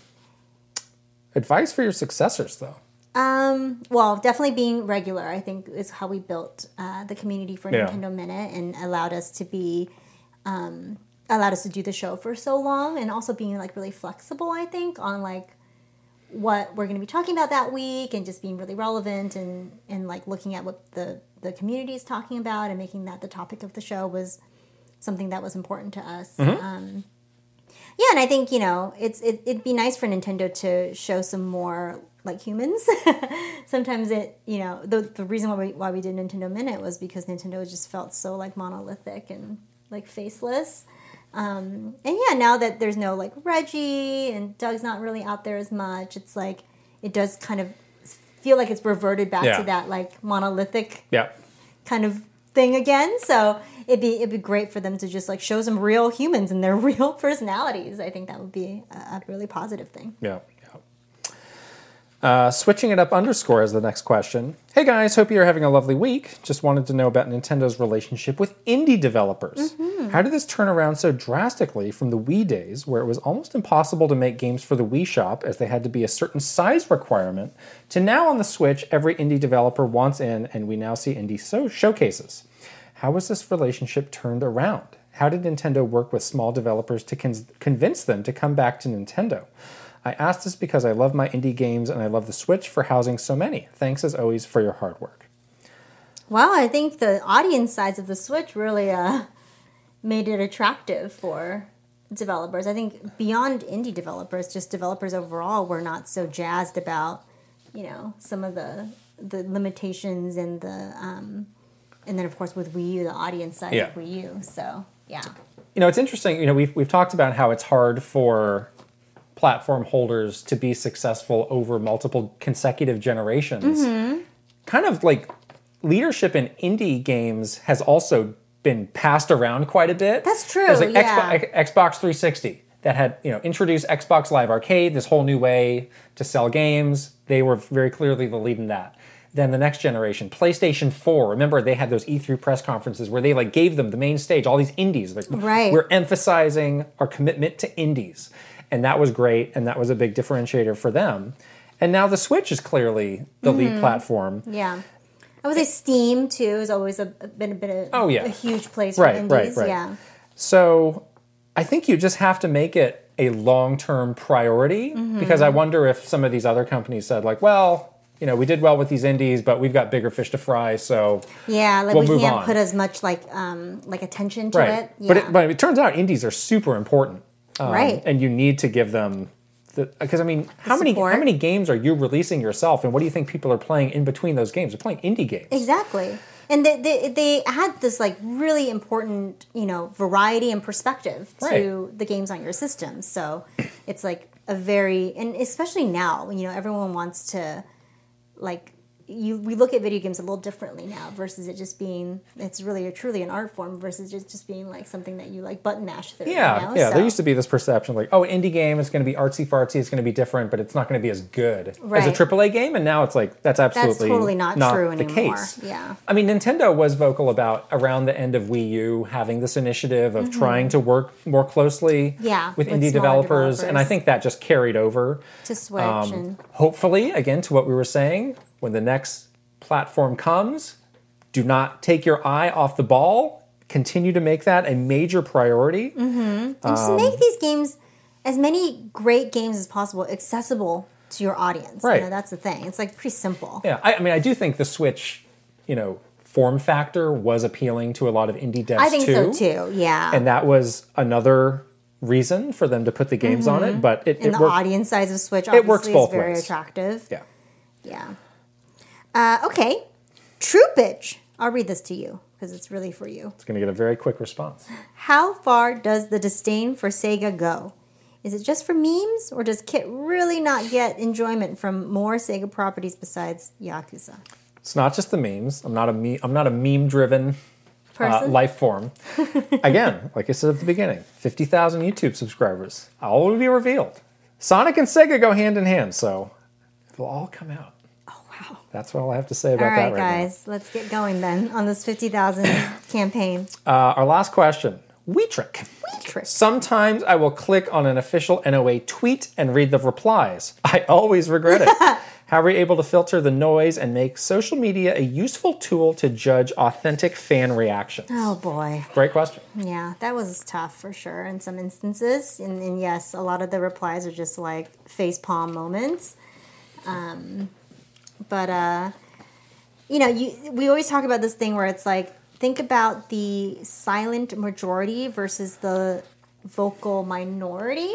advice for your successors, though. Um, well, definitely being regular, I think, is how we built uh, the community for Yeah. Nintendo Minute and allowed us to be, um, allowed us to do the show for so long, and also being like really flexible, I think, on like what we're going to be talking about that week, and just being really relevant and and like looking at what the the community is talking about and making that the topic of the show was something that was important to us. Mm-hmm. Um, yeah, and I think, you know, it's it, it'd be nice for Nintendo to show some more like humans. Sometimes it, you know, the the reason why we why we did Nintendo Minute was because Nintendo just felt so like monolithic and like faceless. Um, and yeah, now that there's no like Reggie and Doug's not really out there as much, it's like it does kind of feel like it's reverted back Yeah. to that like monolithic Yeah. kind of thing again. So it'd be it'd be great for them to just like show some real humans and their real personalities. I think that would be a, a really positive thing. Yeah. yeah. Uh, switching it up underscore is the next question. Hey guys, hope you're having a lovely week. Just wanted to know about Nintendo's relationship with indie developers. How did this turn around so drastically from the Wii days, where it was almost impossible to make games for the Wii shop as they had to be a certain size requirement, to now on the Switch, every indie developer wants in, and we now see indie so- showcases? How was this relationship turned around? How did Nintendo work with small developers to con- convince them to come back to Nintendo? I ask this because I love my indie games and I love the Switch for housing so many. Thanks as always for your hard work. Well, I think the audience size of the Switch really uh, made it attractive for developers. I think beyond indie developers, just developers overall were not so jazzed about, you know, some of the the limitations and the um, and then of course with Wii U, the audience size Yeah. of Wii U. So yeah, You know, it's interesting. You know, we've we've talked about how it's hard for platform holders to be successful over multiple consecutive generations. Kind of like leadership in indie games has also been passed around quite a bit. That's true, There's like yeah. Xbox, Xbox three sixty that had, you know, introduced Xbox Live Arcade, this whole new way to sell games. They were very clearly the lead in that. Then the next generation, PlayStation four. Remember, they had those E three press conferences where they like gave them the main stage, all these indies. Like, Right. we're emphasizing our commitment to indies. And that was great, and that was a big differentiator for them. And now the Switch is clearly the Mm-hmm. lead platform. yeah. I would say Steam too has always a, been a bit of Oh, yeah. a huge place for Right, indies. right, right. Yeah. So I think you just have to make it a long-term priority, Mm-hmm. because I wonder if some of these other companies said like, well, you know, we did well with these indies, but we've got bigger fish to fry, so Yeah, like We'll we move can't on. put as much like um like attention to right. it. Yeah. But it, but it turns out indies are super important, um, Right. And you need to give them because I mean, how many support. how many games are you releasing yourself, and what do you think people are playing in between those games? They're playing indie games. Exactly. And they, they, they had this like really important, you know, variety and perspective to Right. the games on your system. So it's like a very, and especially now, you know, everyone wants to, like, you we look at video games a little differently now versus it just being, it's really a, truly an art form versus just, just being like something that you like button mash through. Yeah, you know? yeah. So, There used to be this perception like, oh, indie game is going to be artsy fartsy, it's going to be different, but it's not going to be as good Right. as a triple A game. And now it's like that's absolutely that's totally not, true the anymore. case. Yeah. I mean, Nintendo was vocal about around the end of Wii U having this initiative of trying to work more closely Mm-hmm. Yeah, with, with indie smaller developers, and I developers. think that just carried over. To Switch Um, and hopefully, again, to what we were saying, when the next platform comes, do not take your eye off the ball. Continue to make that a major priority. Mm-hmm. and Um, just make these games, as many great games as possible, accessible to your audience. Right. You know, that's the thing. It's like pretty simple. Yeah, I, I mean, I do think the Switch, you know, form factor was appealing to a lot of indie devs I think too. so too. Yeah. And that was another reason for them to put the games on it. But it, and it the worked. audience size of Switch obviously works both is very ways. attractive. Yeah. Yeah. Uh, okay. Troopage. I'll read this to you because it's really for you. It's going to get a very quick response. How far does the disdain for Sega go? Is it just for memes, or does Kit really not get enjoyment from more Sega properties besides Yakuza? It's not just the memes. I'm not a me- I'm not a meme driven uh, Person? life form. Again, like I said at the beginning, fifty thousand YouTube subscribers. All will be revealed. Sonic and Sega go hand in hand, so it'll all come out. Oh, wow. That's all I have to say about All right, that right guys. Let's get going then on this fifty thousand campaign. now. Uh, our last question. Weetrick. Weetrick. Sometimes I will click on an official N O A tweet and read the replies. I always regret it. How are you able to filter the noise and make social media a useful tool to judge authentic fan reactions? Oh, boy. Great question. Yeah, that was tough for sure in some instances. And, and yes, a lot of the replies are just like facepalm moments. Um, but, uh, you know, you we always talk about this thing where it's like, think about the silent majority versus the vocal minority,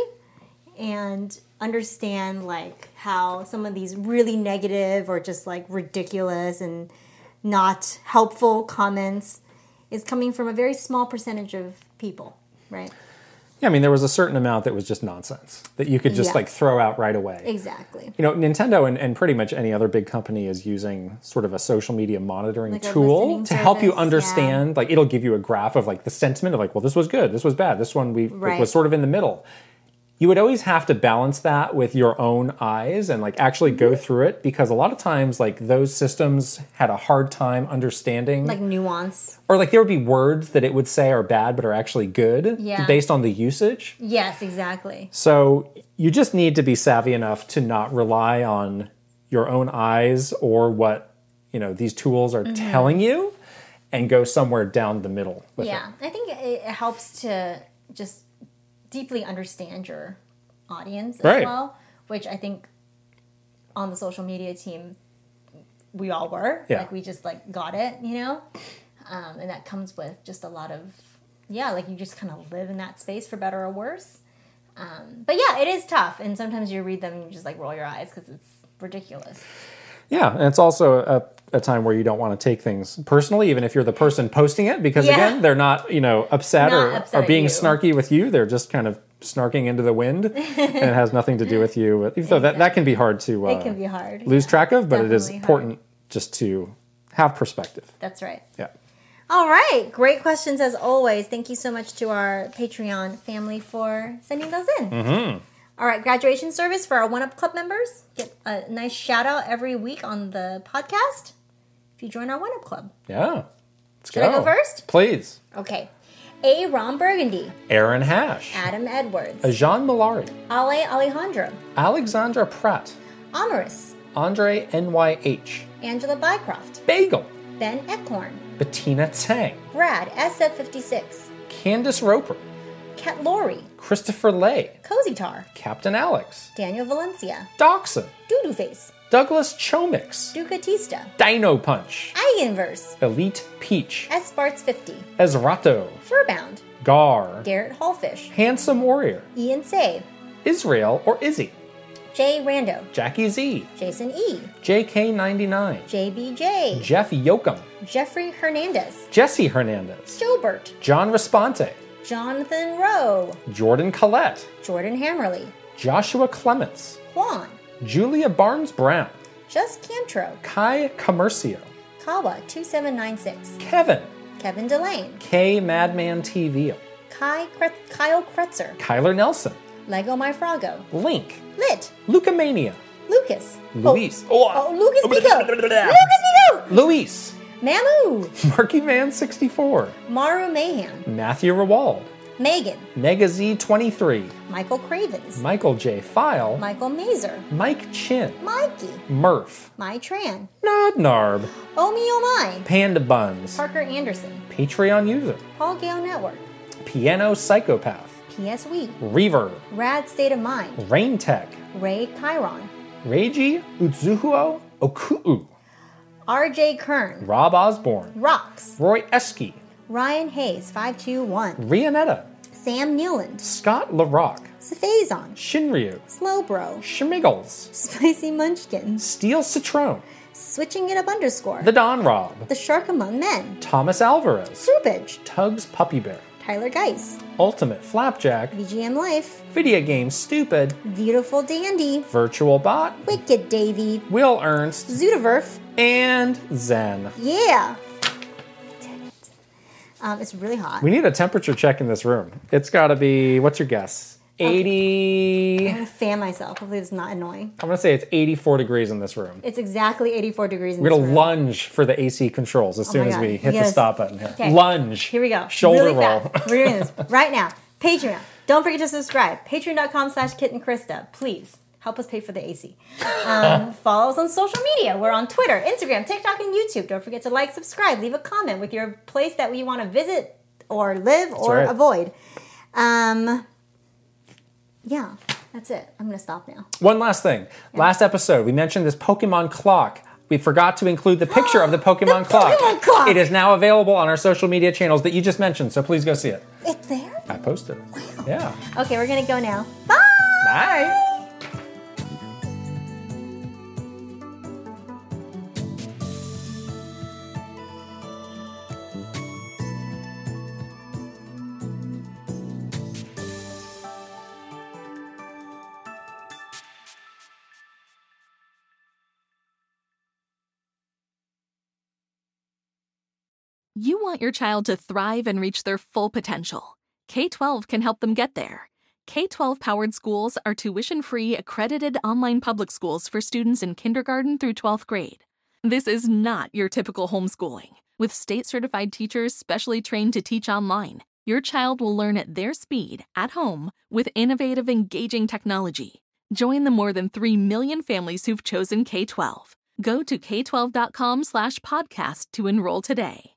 and understand like how some of these really negative or just like ridiculous and not helpful comments is coming from a very small percentage of people, right? Yeah, I mean, there was a certain amount that was just nonsense that you could just Yeah. like throw out right away. Exactly. You know, Nintendo and, and pretty much any other big company is using sort of a social media monitoring Like a tool listening to help you service, understand. Like, it'll give you a graph of like the sentiment of like, well, this was good, this was bad, this one we Right. was sort of in the middle. You would always have to balance that with your own eyes and like actually go through it, because a lot of times like those systems had a hard time understanding, Like nuance. or like there would be words that it would say are bad but are actually good Yeah. based on the usage. Yes, exactly. So you just need to be savvy enough to not rely on your own eyes or what, you know, these tools are Mm-hmm. telling you, and go somewhere down the middle with Yeah, it. I think it, it helps to just deeply understand your audience as Right. well, which I think on the social media team we all were. Yeah. Like we just like got it, you know? Um, and that comes with just a lot of, yeah, like you just kind of live in that space for better or worse. Um, but yeah, it is tough. And sometimes you read them and you just like roll your eyes because it's ridiculous. Yeah, and it's also a, a time where you don't want to take things personally, even if you're the person posting it, because Yeah. again, they're not, you know, upset Not or, upset or at being you. snarky with you. They're just kind of snarking into the wind, and it has nothing to do with you. Even though that, that can be hard to uh, It can be hard. lose yeah. track of, but it is Definitely hard. important just to have perspective. That's right. Yeah. All right. Great questions as always. Thank you so much to our Patreon family for sending those in. Mm-hmm. All right. Graduation service for our One Up Club members. Get a nice shout out every week on the podcast if you join our One Up Club. Yeah. Let's Should I go first? Please. Okay. A. Ron Burgundy. Aaron Hash. Adam Edwards. Jean Malari. Ale Alejandro. Alexandra Pratt. Amaris. Andre N Y H. Angela Bycroft. Bagel. Ben Eckhorn. Bettina Tang. Brad S F fifty-six. Candace Roper. Kat Laurie. Christopher Lay. Cozy Tar. Captain Alex. Daniel Valencia. Dachshund. Doodoo Face. Douglas Chomix. Ducatista. Dino Punch. Eigenverse. Elite Peach. S. Bart's fifty. Ezrato. Furbound. Gar. Garrett Hallfish. Handsome Warrior. Ian Say. Israel or Izzy. Jay Rando. Jackie Z. Jason E. J K ninety-nine. J B J. Jeff Yoakum. Jeffrey Hernandez. Jesse Hernandez. Joe Burt. John Responte. Jonathan Rowe. Jordan Collette. Jordan Hammerly. Joshua Clements, Juan, Julia Barnes-Brown, Just Cantro, Kai Commercio, Kawa two seven nine six, Kevin, Kevin Delane, K Madman T V, Kai Kre- Kyle Kretzer, Kyler Nelson, Lego My Froggo, Link, Lit, Lucamania, Lucas, Luis, oh, oh Lucas Pico, Lucas Pico, Luis, Mamu, Marky Man sixty-four, Maru Mayhem, Matthew Rawald, Megan, Mega Z twenty-three, Michael Cravens, Michael J. File, Michael Mazer, Mike Chin, Mikey, Murph, My Tran, Nod Narb, Omi Oh My, Panda Buns, Parker Anderson, Patreon user, Paul Gale Network, Piano Psychopath, P S Wheat, Reverb, Rad State of Mind, Rain Tech, Ray Chiron, Reiji Utsuhuo Okuu, R J Kern, Rob Osborne, Rocks, Roy Esky, Ryan Hayes five two one, Rianetta, Sam Newland, Scott LaRock, Safazon, Shinryu, Slowbro, Schmiggles, Spicy Munchkin, Steel Citron, Switching It Up Underscore, The Don Rob, The Shark Among Men, Thomas Alvarez, Troopage, Tugs Puppy Bear, Tyler Geis, Ultimate Flapjack, V G M Life, Video Game Stupid, Beautiful Dandy, Virtual Bot, Wicked Davy, Will Ernst, Zoodiverf, and Zen. yeah. Dang it. Um, it's really hot. We need a temperature check in this room. It's got to be, what's your guess? eighty. I'm gonna fan myself. Hopefully it's not annoying. I'm going to say it's eighty-four degrees in this room. It's exactly eighty-four degrees in We're this going to room. lunge for the A C controls as Oh soon my as God. we hit the Yes. stop button here. Okay. Lunge. Here we go. Shoulder really roll. Fast. We're doing this right now. Patreon. Don't forget to subscribe. Patreon.com slash Kit and Krista. Please help us pay for the A C. Um, follow us on social media. We're on Twitter, Instagram, TikTok, and YouTube. Don't forget to like, subscribe, leave a comment with your place that we want to visit or live or right. avoid. Um, yeah, that's it. I'm going to stop now. One last thing. Last episode, we mentioned this Pokemon clock. We forgot to include the picture of the Pokemon The clock. Pokemon clock! It is now available on our social media channels that you just mentioned, so please go see it. It's there? I posted it. Wow. Yeah. Okay, we're going to go now. Bye! Bye. You want your child to thrive and reach their full potential. K twelve can help them get there. K twelve powered schools are tuition-free, accredited online public schools for students in kindergarten through twelfth grade. This is not your typical homeschooling. With state-certified teachers specially trained to teach online, your child will learn at their speed, at home, with innovative, engaging technology. Join the more than three million families who've chosen K twelve. Go to k twelve dot com slash podcast to enroll today.